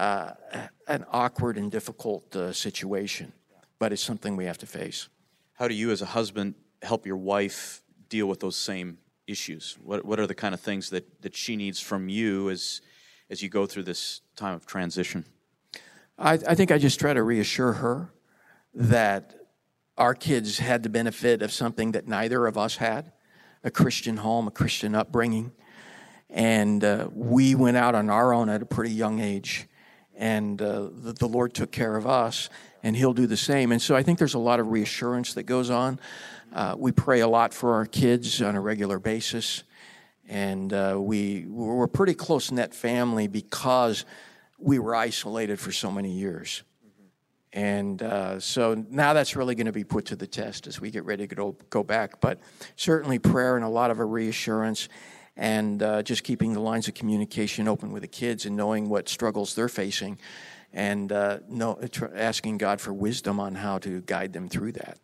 an awkward and difficult situation, but it's something we have to face. How do you as a husband help your wife deal with those same issues? What are the kind of things that she needs from you as you go through this time of transition? I think I just try to reassure her that our kids had the benefit of something that neither of us had, a Christian home, a Christian upbringing. And we went out on our own at a pretty young age. And the Lord took care of us, and He'll do the same. And so I think there's a lot of reassurance that goes on. We pray a lot for our kids on a regular basis. And we're a pretty close-knit family because we were isolated for so many years. And so now that's really going to be put to the test as we get ready to go back. But certainly prayer and a lot of a reassurance and just keeping the lines of communication open with the kids and knowing what struggles they're facing and asking God for wisdom on how to guide them through that.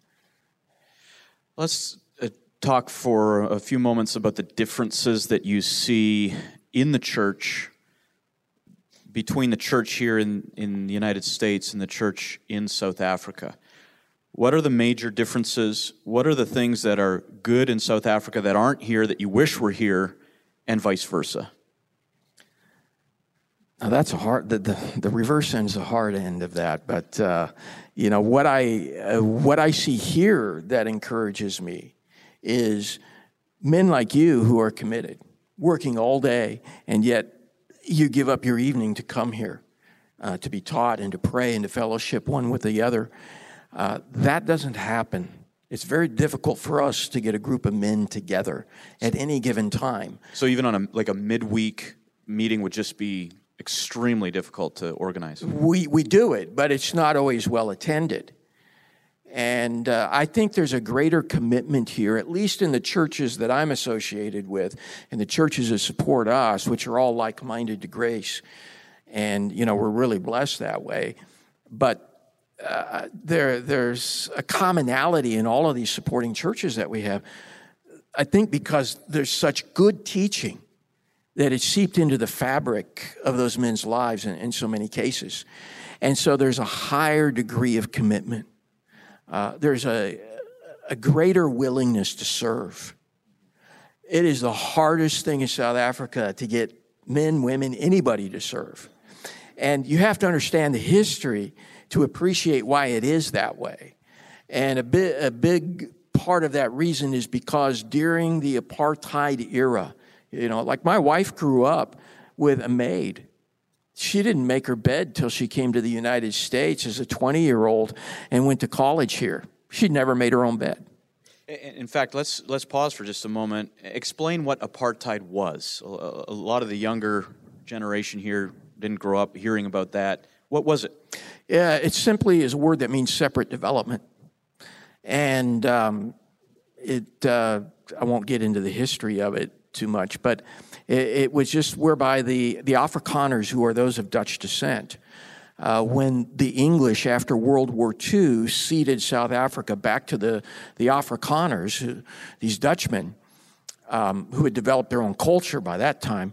Let's talk for a few moments about the differences that you see in the church between the church here in the United States and the church in South Africa. What are the major differences? What are the things that are good in South Africa that aren't here that you wish were here, and vice versa? Now that's a hard. The reverse end is a hard end of that, but What I see here that encourages me is men like you who are committed, working all day, and yet you give up your evening to come here to be taught and to pray and to fellowship one with the other. That doesn't happen. It's very difficult for us to get a group of men together at any given time. So even on a midweek meeting would just be extremely difficult to organize. We do it, but it's not always well attended. And I think there's a greater commitment here, at least in the churches that I'm associated with, and the churches that support us, which are all like-minded to grace. And, we're really blessed that way. But there's a commonality in all of these supporting churches that we have, I think because there's such good teaching that it's seeped into the fabric of those men's lives in so many cases. And so there's a higher degree of commitment. There's a greater willingness to serve. It is the hardest thing in South Africa to get men, women, anybody to serve. And you have to understand the history to appreciate why it is that way. And a big part of that reason is because during the apartheid era, like my wife grew up with a maid. She didn't make her bed till she came to the United States as a 20-year-old and went to college here. She'd never made her own bed. In fact, let's pause for just a moment. Explain what apartheid was. A lot of the younger generation here didn't grow up hearing about that. What was it? Yeah, it simply is a word that means separate development. And I won't get into the history of it too much, but it was just whereby the Afrikaners, who are those of Dutch descent, when the English, after World War II, ceded South Africa back to the Afrikaners, these Dutchmen, who had developed their own culture by that time,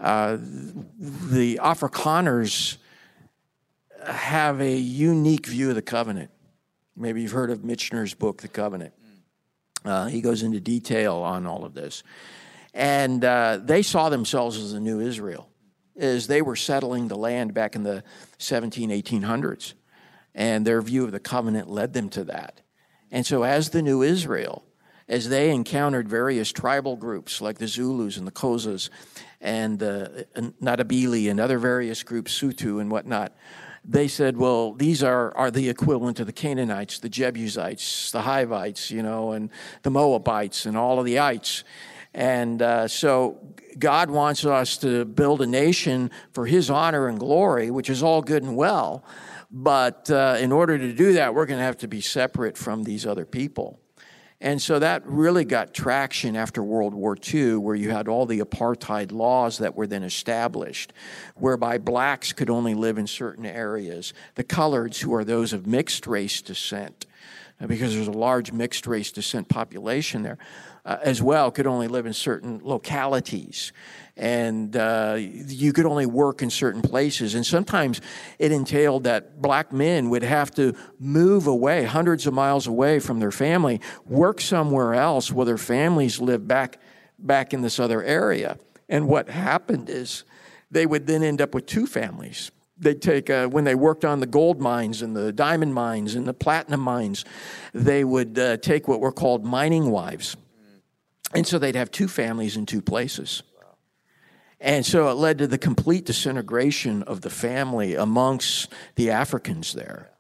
the Afrikaners have a unique view of the covenant. Maybe you've heard of Michener's book, The Covenant. He goes into detail on all of this. And they saw themselves as the new Israel, as they were settling the land back in the 1800s. And their view of the covenant led them to that. And so as the new Israel, as they encountered various tribal groups like the Zulus and the Xhosas and the Ndebele and other various groups, Sotho and whatnot, they said, well, these are the equivalent of the Canaanites, the Jebusites, the Hivites, and the Moabites and all of the ites. And so God wants us to build a nation for his honor and glory, which is all good and well. But in order to do that, we're going to have to be separate from these other people. And so that really got traction after World War II, where you had all the apartheid laws that were then established, whereby blacks could only live in certain areas. The coloreds, who are those of mixed race descent, because there's a large mixed race descent population there, as well, could only live in certain localities. And you could only work in certain places. And sometimes it entailed that black men would have to move away, hundreds of miles away from their family, work somewhere else while their families lived back in this other area. And what happened is they would then end up with two families. They'd take, when they worked on the gold mines and the diamond mines and the platinum mines, they would take what were called mining wives. And so they'd have two families in two places. And so it led to the complete disintegration of the family amongst the Africans there.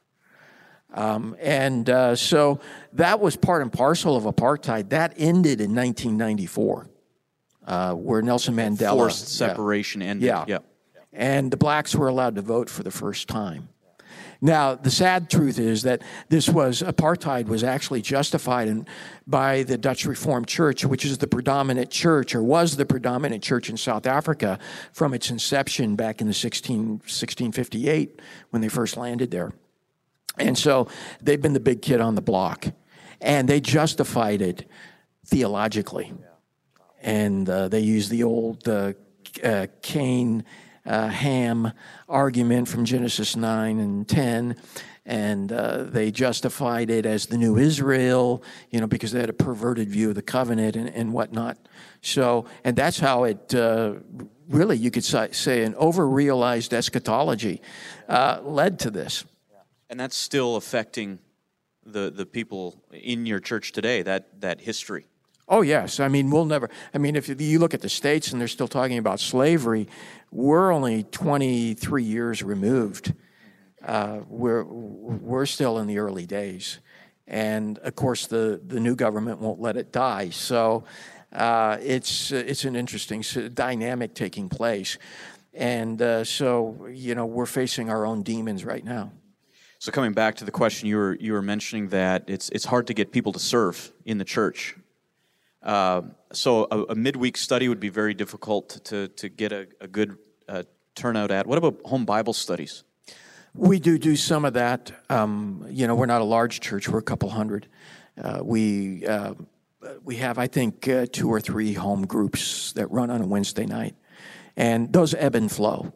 So that was part and parcel of apartheid. That ended in 1994, where Nelson Mandela... Forced separation ended. Yeah. And the blacks were allowed to vote for the first time. Now, the sad truth is that apartheid was actually justified by the Dutch Reformed Church, which is the predominant church, or was the predominant church in South Africa from its inception back in the 1658 when they first landed there. And so they've been the big kid on the block. And they justified it theologically. And they used the old Cain... Ham argument from Genesis 9 and 10, and they justified it as the new Israel, because they had a perverted view of the covenant and whatnot. So, and that's how it really, you could say, an over-realized eschatology led to this. And that's still affecting the people in your church today, that history. Oh, yes. I mean, if you look at the States and they're still talking about slavery, we're only 23 years removed. We're still in the early days. And, of course, the new government won't let it die. So it's an interesting dynamic taking place. And we're facing our own demons right now. So coming back to the question, you were mentioning that it's hard to get people to serve in the church. So a midweek study would be very difficult to get a good turnout at. What about home Bible studies? We do some of that. We're not a large church. We're a couple hundred. We have, I think, 2 or 3 home groups that run on a Wednesday night. And those ebb and flow.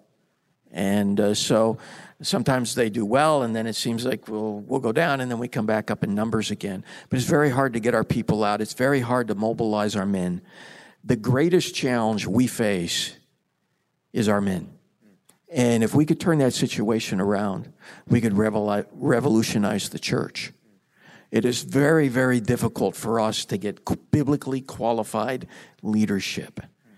And so sometimes they do well, and then it seems like we'll go down, and then we come back up in numbers again. But it's very hard to get our people out. It's very hard to mobilize our men. The greatest challenge we face is our men. And if we could turn that situation around, we could revolutionize the church. It is very, very difficult for us to get biblically qualified leadership.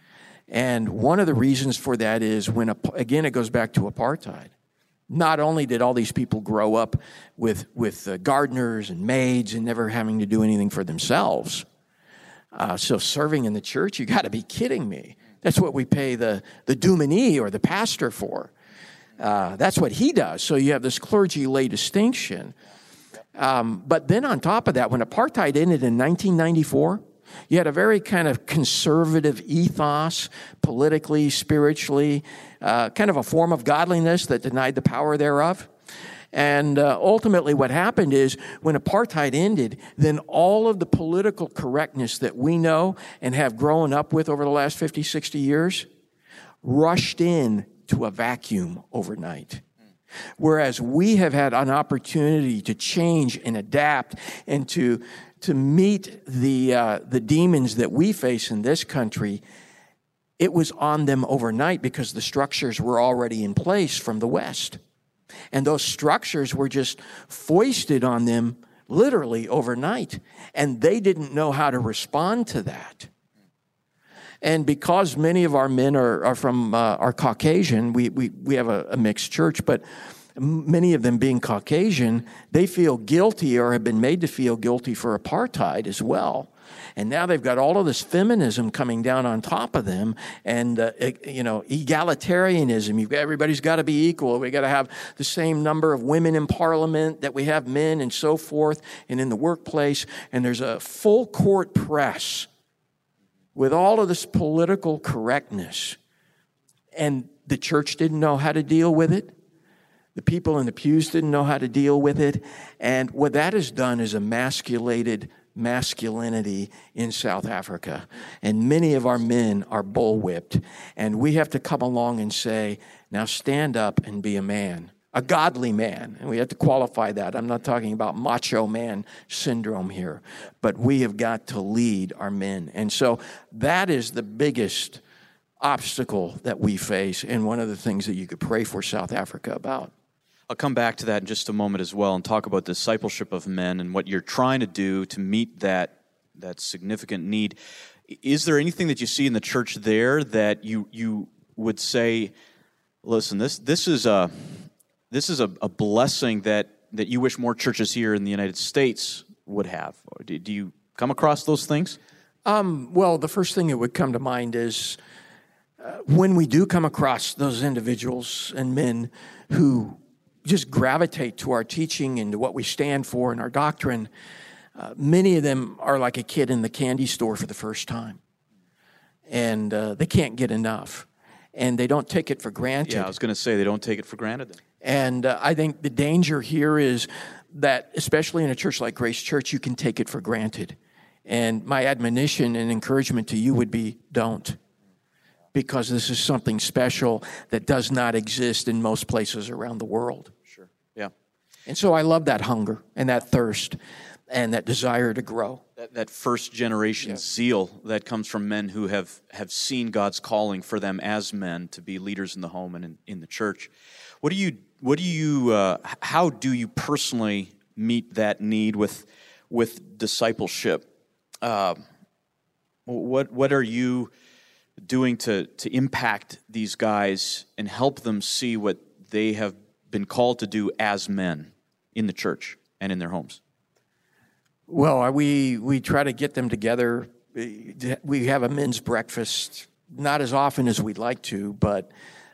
And one of the reasons for that is it goes back to apartheid. Not only did all these people grow up with gardeners and maids and never having to do anything for themselves, so serving in the church, you got to be kidding me. That's what we pay the dominee or the pastor for. That's what he does. So you have this clergy-lay distinction. But then on top of that, when apartheid ended in 1994, you had a very kind of conservative ethos, politically, spiritually, kind of a form of godliness that denied the power thereof. And ultimately what happened is when apartheid ended, then all of the political correctness that we know and have grown up with over the last 50, 60 years rushed in to a vacuum overnight. Whereas we have had an opportunity to change and adapt and to meet the demons that we face in this country, it was on them overnight because the structures were already in place from the West. And those structures were just foisted on them literally overnight. And they didn't know how to respond to that. And because many of our men are Caucasian, we have a mixed church, but many of them being Caucasian, they feel guilty or have been made to feel guilty for apartheid as well. And now they've got all of this feminism coming down on top of them and, egalitarianism. Everybody's got to be equal. We got to have the same number of women in parliament that we have men and so forth and in the workplace. And there's a full court press with all of this political correctness. And the church didn't know how to deal with it. The people in the pews didn't know how to deal with it. And what that has done is emasculated masculinity in South Africa. And many of our men are bullwhipped. And we have to come along and say, now stand up and be a man, a godly man. And we have to qualify that. I'm not talking about macho man syndrome here. But we have got to lead our men. And so that is the biggest obstacle that we face and one of the things that you could pray for South Africa about. I'll come back to that in just a moment as well and talk about discipleship of men and what you're trying to do to meet that significant need. Is there anything that you see in the church there that you would say, listen, this is a blessing that you wish more churches here in the United States would have? Or do you come across those things? Well, the first thing that would come to mind is when we do come across those individuals and men who just gravitate to our teaching and to what we stand for and our doctrine, many of them are like a kid in the candy store for the first time. And they can't get enough. And they don't take it for granted. Yeah, I was going to say they don't take it for granted then. And I think the danger here is that, especially in a church like Grace Church, you can take it for granted. And my admonition and encouragement to you would be, don't. Because this is something special that does not exist in most places around the world. Sure, yeah. And so I love that hunger and that thirst and that desire to grow. That first generation zeal that comes from men who have seen God's calling for them as men to be leaders in the home and in the church. How do you personally meet that need with discipleship? What are you doing to impact these guys and help them see what they have been called to do as men in the church and in their homes? Well, we try to get them together. We have a men's breakfast, not as often as we'd like to, but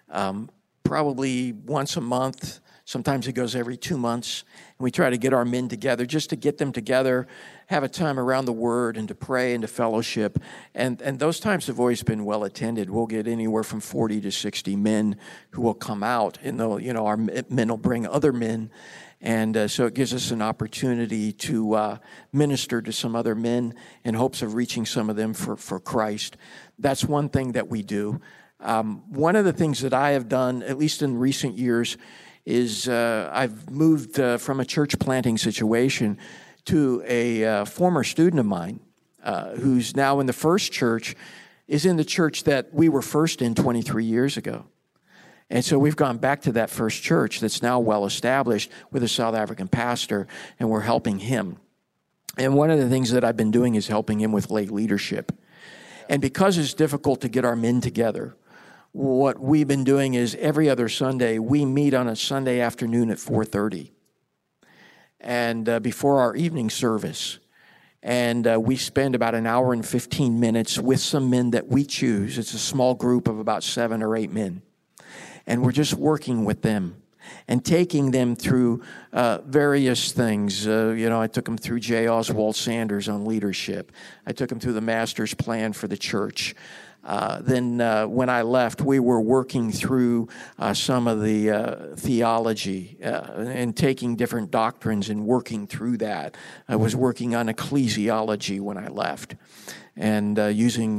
probably once a month. Sometimes it goes every 2 months. And we try to get our men together just to get them together, have a time around the Word and to pray and to fellowship. And those times have always been well attended. We'll get anywhere from 40 to 60 men who will come out. And our men will bring other men. And so it gives us an opportunity to minister to some other men in hopes of reaching some of them for Christ. That's one thing that we do. One of the things that I have done, at least in recent years, is I've moved from a church planting situation to a former student of mine who's now in the first church, is in the church that we were first in 23 years ago. And so we've gone back to that first church that's now well established with a South African pastor, and we're helping him. And one of the things that I've been doing is helping him with lay leadership. And because it's difficult to get our men together, what we've been doing is every other Sunday, we meet on a Sunday afternoon at 4:30 and before our evening service. And we spend about an hour and 15 minutes with some men that we choose. It's a small group of about 7 or 8 men. And we're just working with them and taking them through various things. I took them through J. Oswald Sanders on leadership. I took them through the Master's Plan for the church. Then when I left, we were working through some of the theology and taking different doctrines and working through that. I was working on ecclesiology when I left and using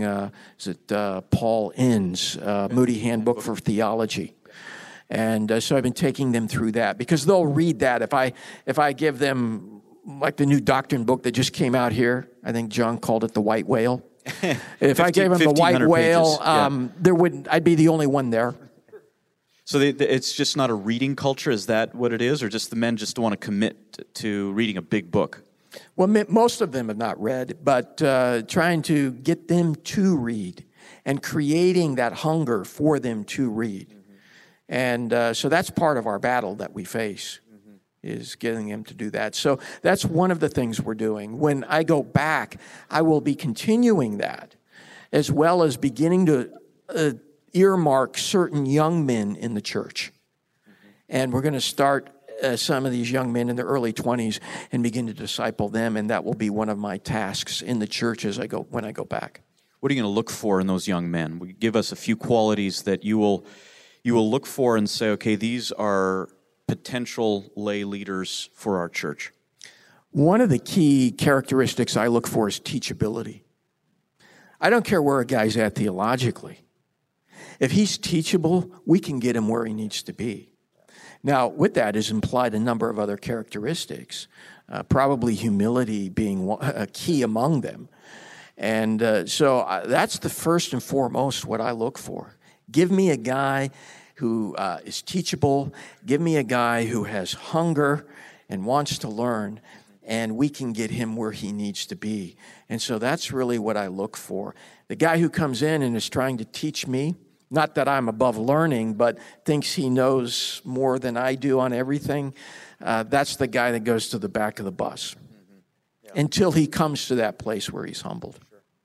Paul Inns' Moody Handbook for Theology. And so I've been taking them through that because they'll read that. If I give them like the new doctrine book that just came out here, I think John called it the White Whale. If I gave him the White Whale, I'd be the only one there. So it's just not a reading culture? Is that what it is? Or just the men just want to commit to reading a big book? Well, most of them have not read, but trying to get them to read and creating that hunger for them to read. Mm-hmm. And so that's part of our battle that we face. Is getting them to do that. So that's one of the things we're doing. When I go back, I will be continuing that, as well as beginning to earmark certain young men in the church. And we're going to start some of these young men in their early 20s and begin to disciple them, and that will be one of my tasks in the church when I go back. What are you going to look for in those young men? Will you give us a few qualities that you will look for and say, okay, these are potential lay leaders for our church? One of the key characteristics I look for is teachability. I don't care where a guy's at theologically. If he's teachable, we can get him where he needs to be. Now, with that is implied a number of other characteristics, probably humility being a key among them. And so that's the first and foremost what I look for. Give me a guy who is teachable. Give me a guy who has hunger and wants to learn, and we can get him where he needs to be. And so that's really what I look for. The guy who comes in and is trying to teach me, not that I'm above learning, but thinks he knows more than I do on everything, that's the guy that goes to the back of the bus until he comes to that place where he's humbled.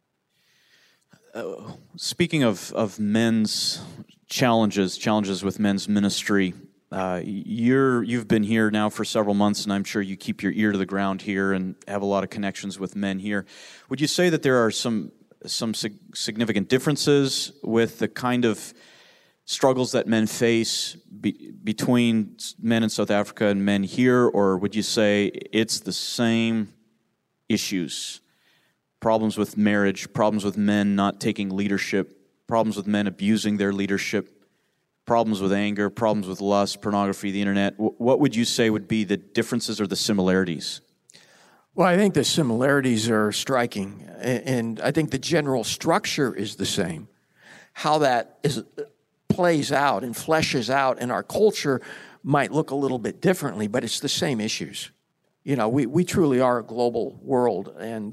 Speaking of men's challenges with men's ministry, you've been here now for several months, and I'm sure you keep your ear to the ground here and have a lot of connections with men here. Would you say that there are some significant differences with the kind of struggles that men face between men in South Africa and men here, or would you say it's the same issues? Problems with marriage, problems with men not taking leadership, problems with men abusing their leadership, problems with anger, problems with lust, pornography, the internet. What would you say would be the differences or the similarities? Well, I think the similarities are striking, and I think the general structure is the same. How that plays out and fleshes out in our culture might look a little bit differently, but it's the same issues. We truly are a global world, and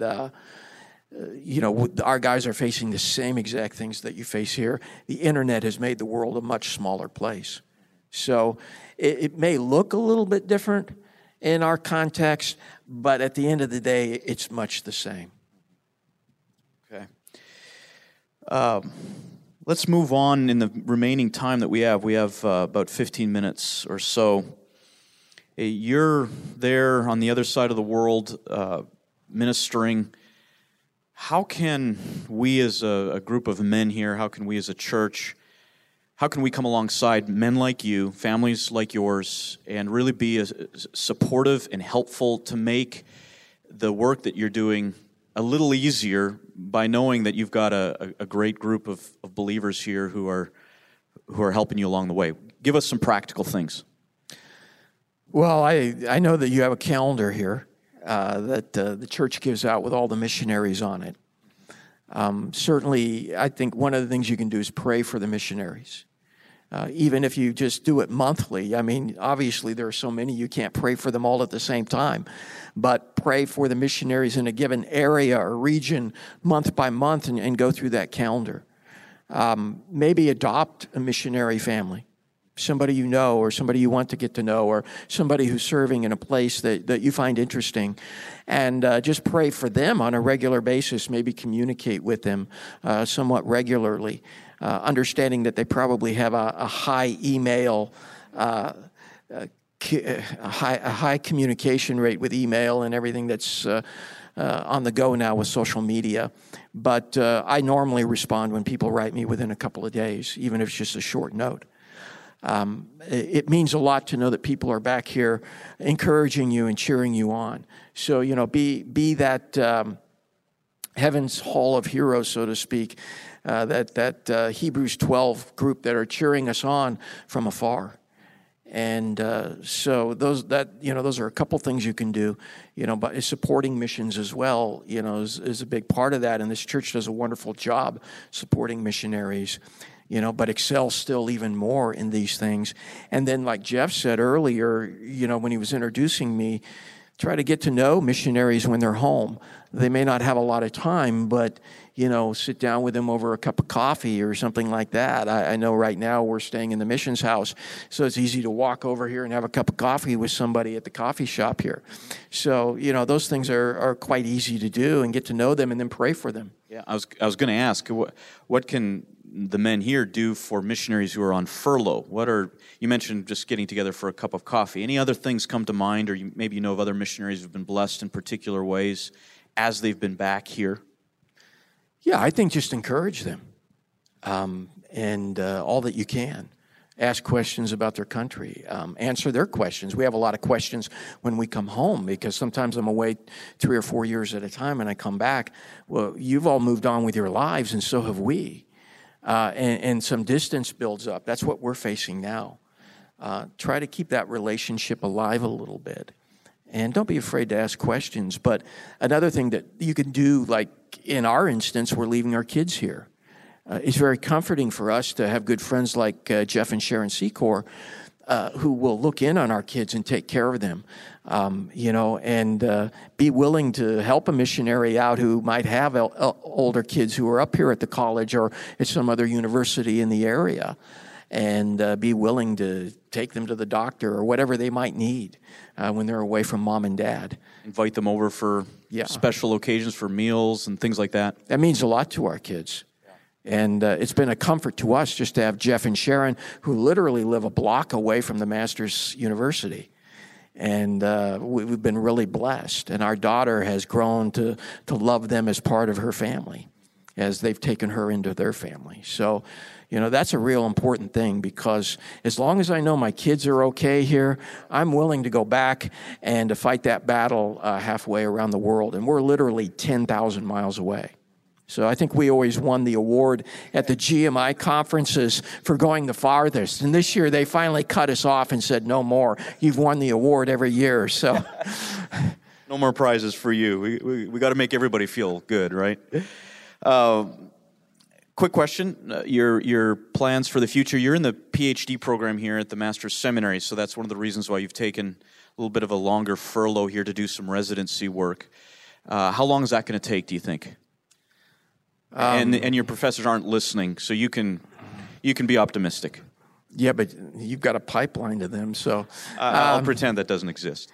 our guys are facing the same exact things that you face here. The internet has made the world a much smaller place. So it may look a little bit different in our context, but at the end of the day, it's much the same. Okay. Let's move on in the remaining time that we have. We have about 15 minutes or so. You're there on the other side of the world ministering. How can we as a group of men here, how can we as a church, how can we come alongside men like you, families like yours, and really be supportive and helpful to make the work that you're doing a little easier by knowing that you've got a great group of believers here who are helping you along the way? Give us some practical things. Well, I know that you have a calendar here that the church gives out with all the missionaries on it. Certainly, I think one of the things you can do is pray for the missionaries. Even if you just do it monthly. I mean, obviously there are so many, you can't pray for them all at the same time. But pray for the missionaries in a given area or region month by month and go through that calendar. Maybe adopt a missionary family. Somebody you know or somebody you want to get to know or somebody who's serving in a place that you find interesting. And just pray for them on a regular basis, maybe communicate with them somewhat regularly, understanding that they probably have a high email, a high communication rate with email and everything that's on the go now with social media. But I normally respond when people write me within a couple of days, even if it's just a short note. It means a lot to know that people are back here encouraging you and cheering you on. So, be that heaven's hall of heroes, so to speak, that Hebrews 12 group that are cheering us on from afar. And so those are a couple things you can do, but supporting missions as well, is a big part of that. And this church does a wonderful job supporting missionaries. But excel still even more in these things. And then, like Jeff said earlier, when he was introducing me, try to get to know missionaries when they're home. They may not have a lot of time, but, sit down with them over a cup of coffee or something like that. I know right now we're staying in the missions house, so it's easy to walk over here and have a cup of coffee with somebody at the coffee shop here. So, those things are quite easy to do and get to know them and then pray for them. Yeah, I was going to ask, what can the men here do for missionaries who are on furlough? You mentioned just getting together for a cup of coffee. Any other things come to mind, or maybe you know of other missionaries who've been blessed in particular ways as they've been back here? Yeah, I think just encourage them and all that you can. Ask questions about their country. Answer their questions. We have a lot of questions when we come home because sometimes I'm away 3 or 4 years at a time and I come back. Well, you've all moved on with your lives and so have we. And some distance builds up. That's what we're facing now. Try to keep that relationship alive a little bit. And don't be afraid to ask questions. But another thing that you can do, like in our instance, we're leaving our kids here. It's very comforting for us to have good friends like Jeff and Sharon Secor who will look in on our kids and take care of them, and be willing to help a missionary out who might have older kids who are up here at the college or at some other university in the area, and be willing to take them to the doctor or whatever they might need when they're away from mom and dad. Invite them over for special occasions, for meals and things like that. That means a lot to our kids. And it's been a comfort to us just to have Jeff and Sharon, who literally live a block away from the Master's University. And we've been really blessed. And our daughter has grown to love them as part of her family, as they've taken her into their family. So, that's a real important thing, because as long as I know my kids are okay here, I'm willing to go back and to fight that battle halfway around the world. And we're literally 10,000 miles away. So I think we always won the award at the GMI conferences for going the farthest. And this year they finally cut us off and said, no more. You've won the award every year. So no more prizes for you. We got to make everybody feel good, right? Quick question, your plans for the future. You're in the PhD program here at the Master's Seminary, so that's one of the reasons why you've taken a little bit of a longer furlough here to do some residency work. How long is that going to take, do you think? And your professors aren't listening, so you can be optimistic. Yeah, but you've got a pipeline to them, so... I'll pretend that doesn't exist.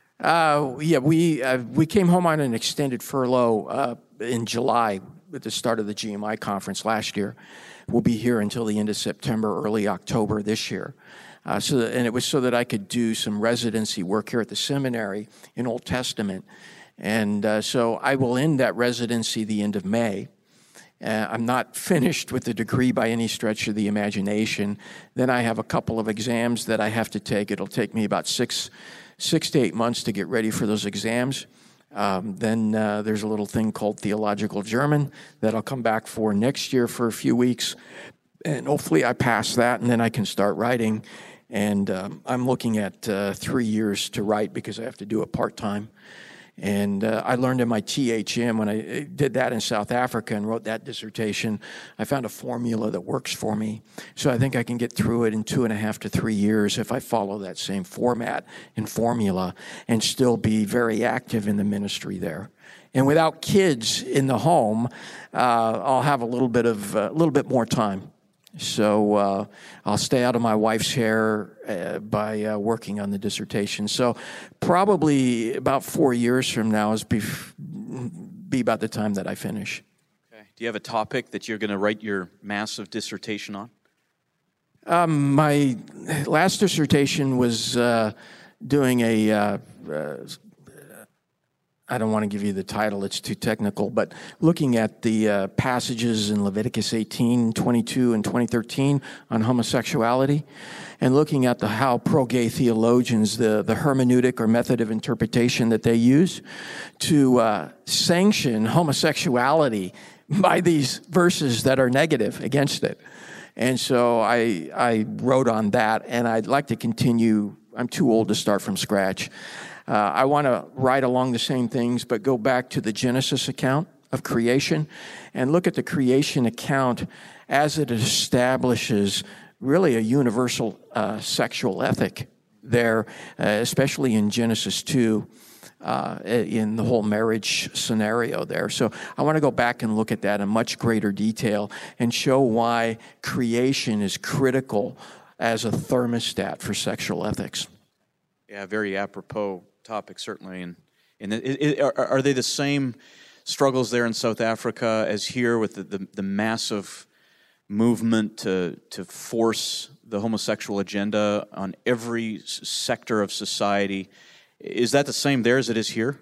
We came home on an extended furlough in July at the start of the GMI conference last year. We'll be here until the end of September, early October this year. And it was so that I could do some residency work here at the seminary in Old Testament. And so I will end that residency the end of May. I'm not finished with the degree by any stretch of the imagination. Then I have a couple of exams that I have to take. It'll take me about six to 8 months to get ready for those exams. Then there's a little thing called Theological German that I'll come back for next year for a few weeks. And hopefully I pass that, and then I can start writing. And I'm looking at 3 years to write because I have to do it part-time. And I learned in my THM, when I did that in South Africa and wrote that dissertation, I found a formula that works for me. So I think I can get through it in 2.5 to 3 years if I follow that same format and formula and still be very active in the ministry there. And without kids in the home, I'll have a little bit more time. So I'll stay out of my wife's hair by working on the dissertation. So probably about 4 years from now is be about the time that I finish. Okay. Do you have a topic that you're going to write your massive dissertation on? My last dissertation was doing I don't want to give you the title, it's too technical, but looking at the passages in Leviticus 18, 22, and 2013 on homosexuality, and looking at how pro-gay theologians, the hermeneutic or method of interpretation that they use to sanction homosexuality by these verses that are negative against it. And so I wrote on that, and I'd like to continue. I'm too old to start from scratch. I want to write along the same things, but go back to the Genesis account of creation and look at the creation account as it establishes really a universal sexual ethic there, especially in Genesis 2, in the whole marriage scenario there. So I want to go back and look at that in much greater detail and show why creation is critical as a thermostat for sexual ethics. Yeah, very apropos topic, certainly. And are they the same struggles there in South Africa as here with the massive movement to force the homosexual agenda on every sector of society? Is that the same there as it is here?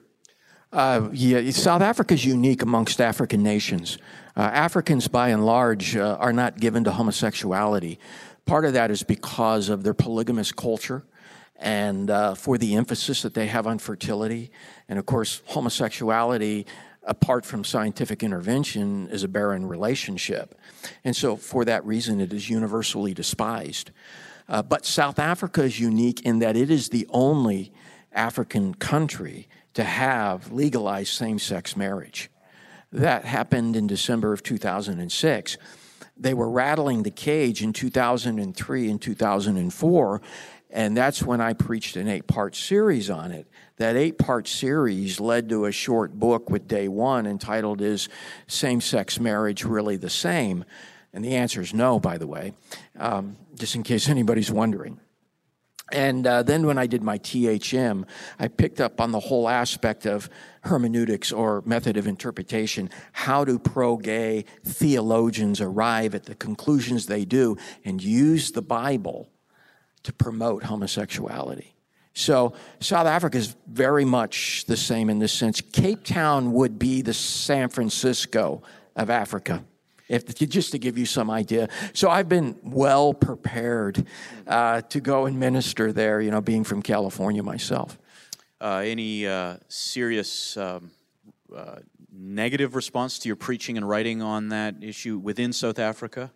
Yeah, South Africa is unique amongst African nations. Africans, by and large, are not given to homosexuality. Part of that is because of their polygamous culture, and for the emphasis that they have on fertility. And of course, homosexuality, apart from scientific intervention, is a barren relationship. And so for that reason, it is universally despised. But South Africa is unique in that it is the only African country to have legalized same-sex marriage. That happened in December of 2006. They were rattling the cage in 2003 and 2004, and that's when I preached an 8-part series on it. That 8-part series led to a short book with Day One entitled Is Same-Sex Marriage Really the Same? And the answer is no, by the way, just in case anybody's wondering. And then when I did my THM, I picked up on the whole aspect of hermeneutics or method of interpretation. How do pro-gay theologians arrive at the conclusions they do and use the Bible to promote homosexuality? So South Africa is very much the same in this sense. Cape Town would be the San Francisco of Africa, just to give you some idea. So I've been well prepared to go and minister there, being from California myself. Any serious negative response to your preaching and writing on that issue within South Africa?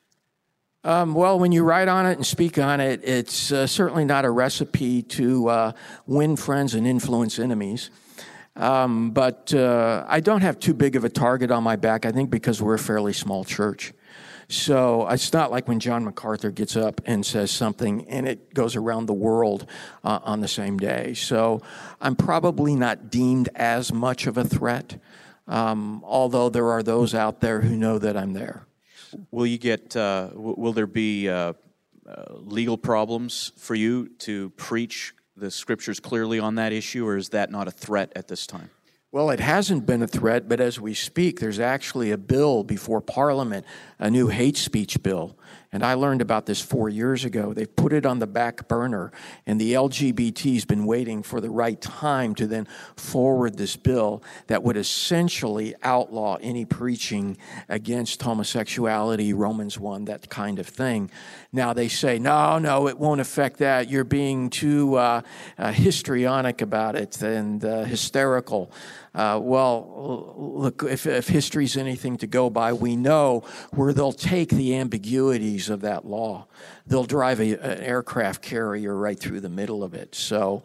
Well, when you write on it and speak on it, it's certainly not a recipe to win friends and influence enemies. But I don't have too big of a target on my back, I think because we're a fairly small church. So it's not like when John MacArthur gets up and says something and it goes around the world on the same day. So I'm probably not deemed as much of a threat, although there are those out there who know that I'm there. Will you get? Will there be legal problems for you to preach the Scriptures clearly on that issue, or is that not a threat at this time? Well, it hasn't been a threat, but as we speak, there's actually a bill before Parliament, a new hate speech bill. And I learned about this 4 years ago. They put it on the back burner, and the LGBT's been waiting for the right time to then forward this bill that would essentially outlaw any preaching against homosexuality, Romans 1, that kind of thing. Now they say, no, it won't affect that. You're being too histrionic about it and hysterical. Well, look, if history's anything to go by, we know where they'll take the ambiguities of that law. They'll drive an aircraft carrier right through the middle of it. So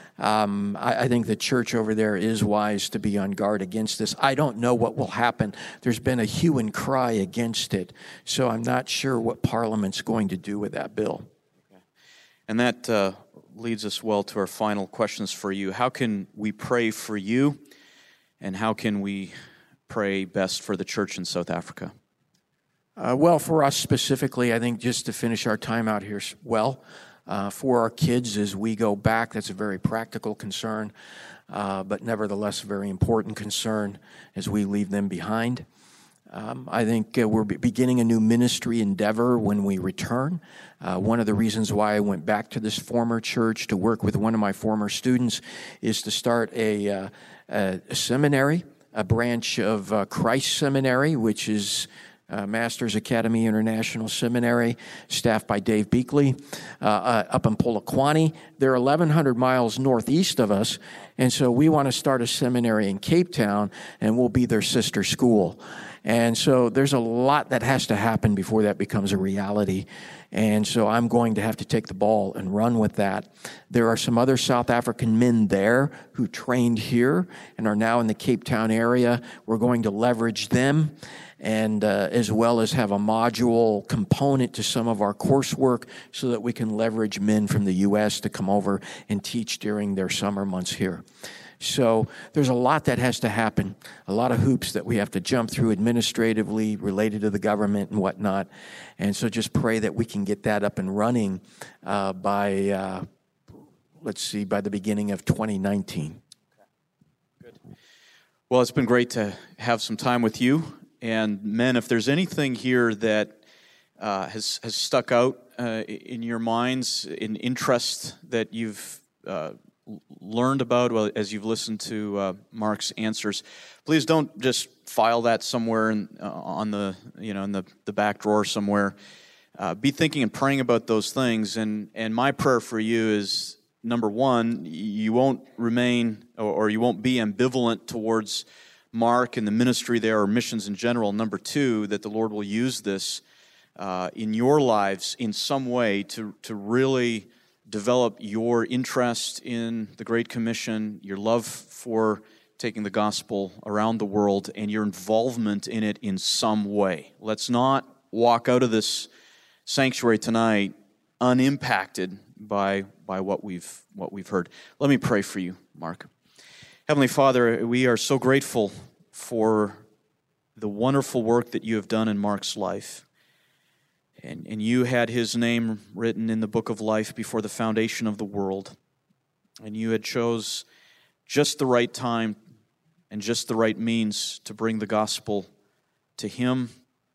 I think the church over there is wise to be on guard against this. I don't know what will happen. There's been a hue and cry against it, so I'm not sure what Parliament's going to do with that bill. Okay. And that leads us well to our final questions for you. How can we pray for you? And how can we pray best for the church in South Africa? Well, for us specifically, I think just to finish our time out here well, for our kids as we go back, that's a very practical concern, but nevertheless a very important concern as we leave them behind. I think we're beginning a new ministry endeavor when we return. One of the reasons why I went back to this former church to work with one of my former students is to start a seminary, a branch of Christ Seminary, which is Masters Academy International Seminary, staffed by Dave Beakley, up in Polokwane. They're 1,100 miles northeast of us, and so we want to start a seminary in Cape Town, and we'll be their sister school. And so there's a lot that has to happen before that becomes a reality. And so I'm going to have to take the ball and run with that. There are some other South African men there who trained here and are now in the Cape Town area. We're going to leverage them, and as well as have a module component to some of our coursework so that we can leverage men from the U.S. to come over and teach during their summer months here. So there's a lot that has to happen, a lot of hoops that we have to jump through administratively related to the government and whatnot. And so just pray that we can get that up and running by the beginning of 2019. Good. Well, it's been great to have some time with you. And men, if there's anything here that has stuck out in your minds, in interest that you've learned about as you've listened to Mark's answers, please don't just file that somewhere in the back drawer somewhere. Be thinking and praying about those things. And my prayer for you is, number one, you won't remain or you won't be ambivalent towards Mark and the ministry there or missions in general. Number two, that the Lord will use this in your lives in some way to really develop your interest in the Great Commission, your love for taking the gospel around the world, and your involvement in it in some way. Let's not walk out of this sanctuary tonight unimpacted by what we've heard. Let me pray for you, Mark. Heavenly Father, we are so grateful for the wonderful work that you have done in Mark's life. And you had his name written in the book of life before the foundation of the world. And you had chose just the right time and just the right means to bring the gospel to him.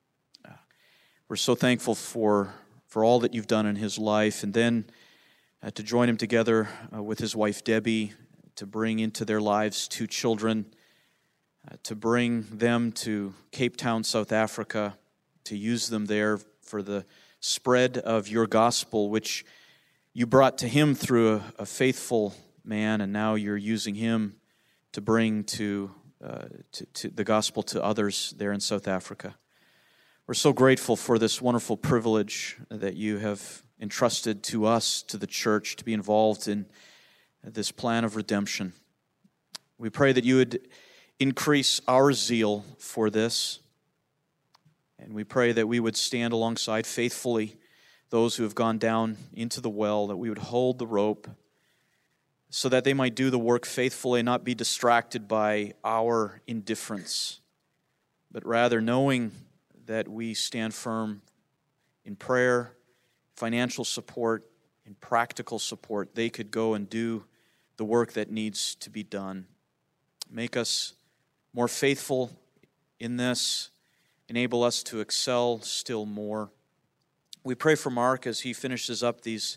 We're so thankful for all that you've done in his life. And then to join him together with his wife Debbie, to bring into their lives 2 children, to bring them to Cape Town, South Africa, to use them there for the spread of your gospel, which you brought to him through a faithful man, and now you're using him to bring to the gospel to others there in South Africa. We're so grateful for this wonderful privilege that you have entrusted to us, to the church, to be involved in this plan of redemption. We pray that you would increase our zeal for this. And we pray that we would stand alongside faithfully those who have gone down into the well, that we would hold the rope so that they might do the work faithfully and not be distracted by our indifference, but rather knowing that we stand firm in prayer, financial support, and practical support. They could go and do the work that needs to be done. Make us more faithful in this. Enable us to excel still more. We pray for Mark as he finishes up these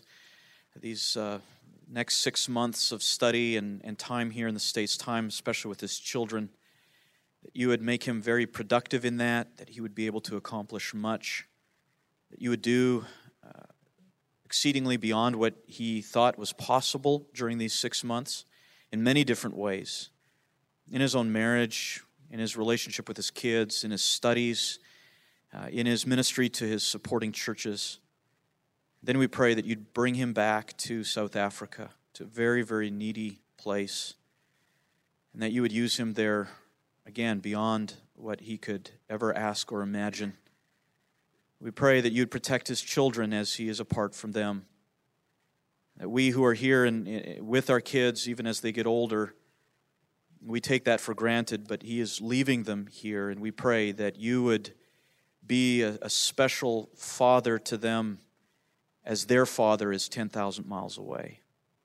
next 6 months of study and time here in the States, time especially with his children, that you would make him very productive in that he would be able to accomplish much, that you would do exceedingly beyond what he thought was possible during these 6 months in many different ways, in his own marriage, in his relationship with his kids, in his studies, in his ministry to his supporting churches. Then we pray that you'd bring him back to South Africa, to a very, very needy place, and that you would use him there, again, beyond what he could ever ask or imagine. We pray that you'd protect his children as he is apart from them, that we who are here and with our kids, even as they get older, we take that for granted, but he is leaving them here, and we pray that you would be a special father to them as their father is 10,000 miles away.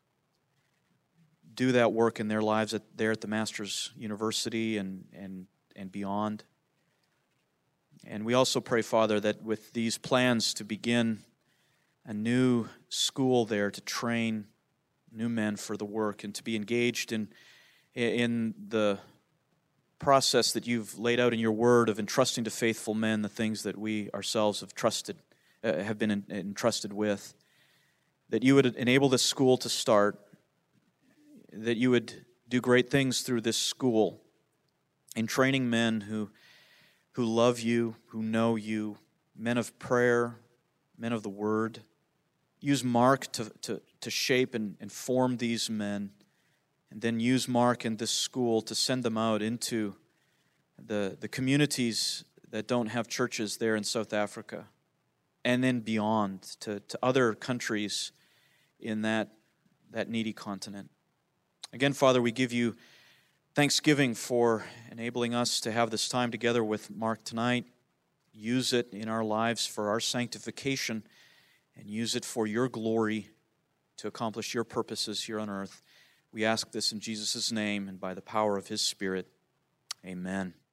Do that work in their lives there at the Master's University and beyond. And we also pray, Father, that with these plans to begin a new school there to train new men for the work and to be engaged in the process that you've laid out in your word of entrusting to faithful men the things that we ourselves have been entrusted with, that you would enable this school to start, that you would do great things through this school in training men who love you, who know you, men of prayer, men of the word. Use Mark to shape and form these men, and then use Mark and this school to send them out into the communities that don't have churches there in South Africa, and then beyond to other countries in that needy continent. Again, Father, we give you thanksgiving for enabling us to have this time together with Mark tonight. Use it in our lives for our sanctification, and use it for your glory to accomplish your purposes here on earth. We ask this in Jesus' name and by the power of his Spirit. Amen.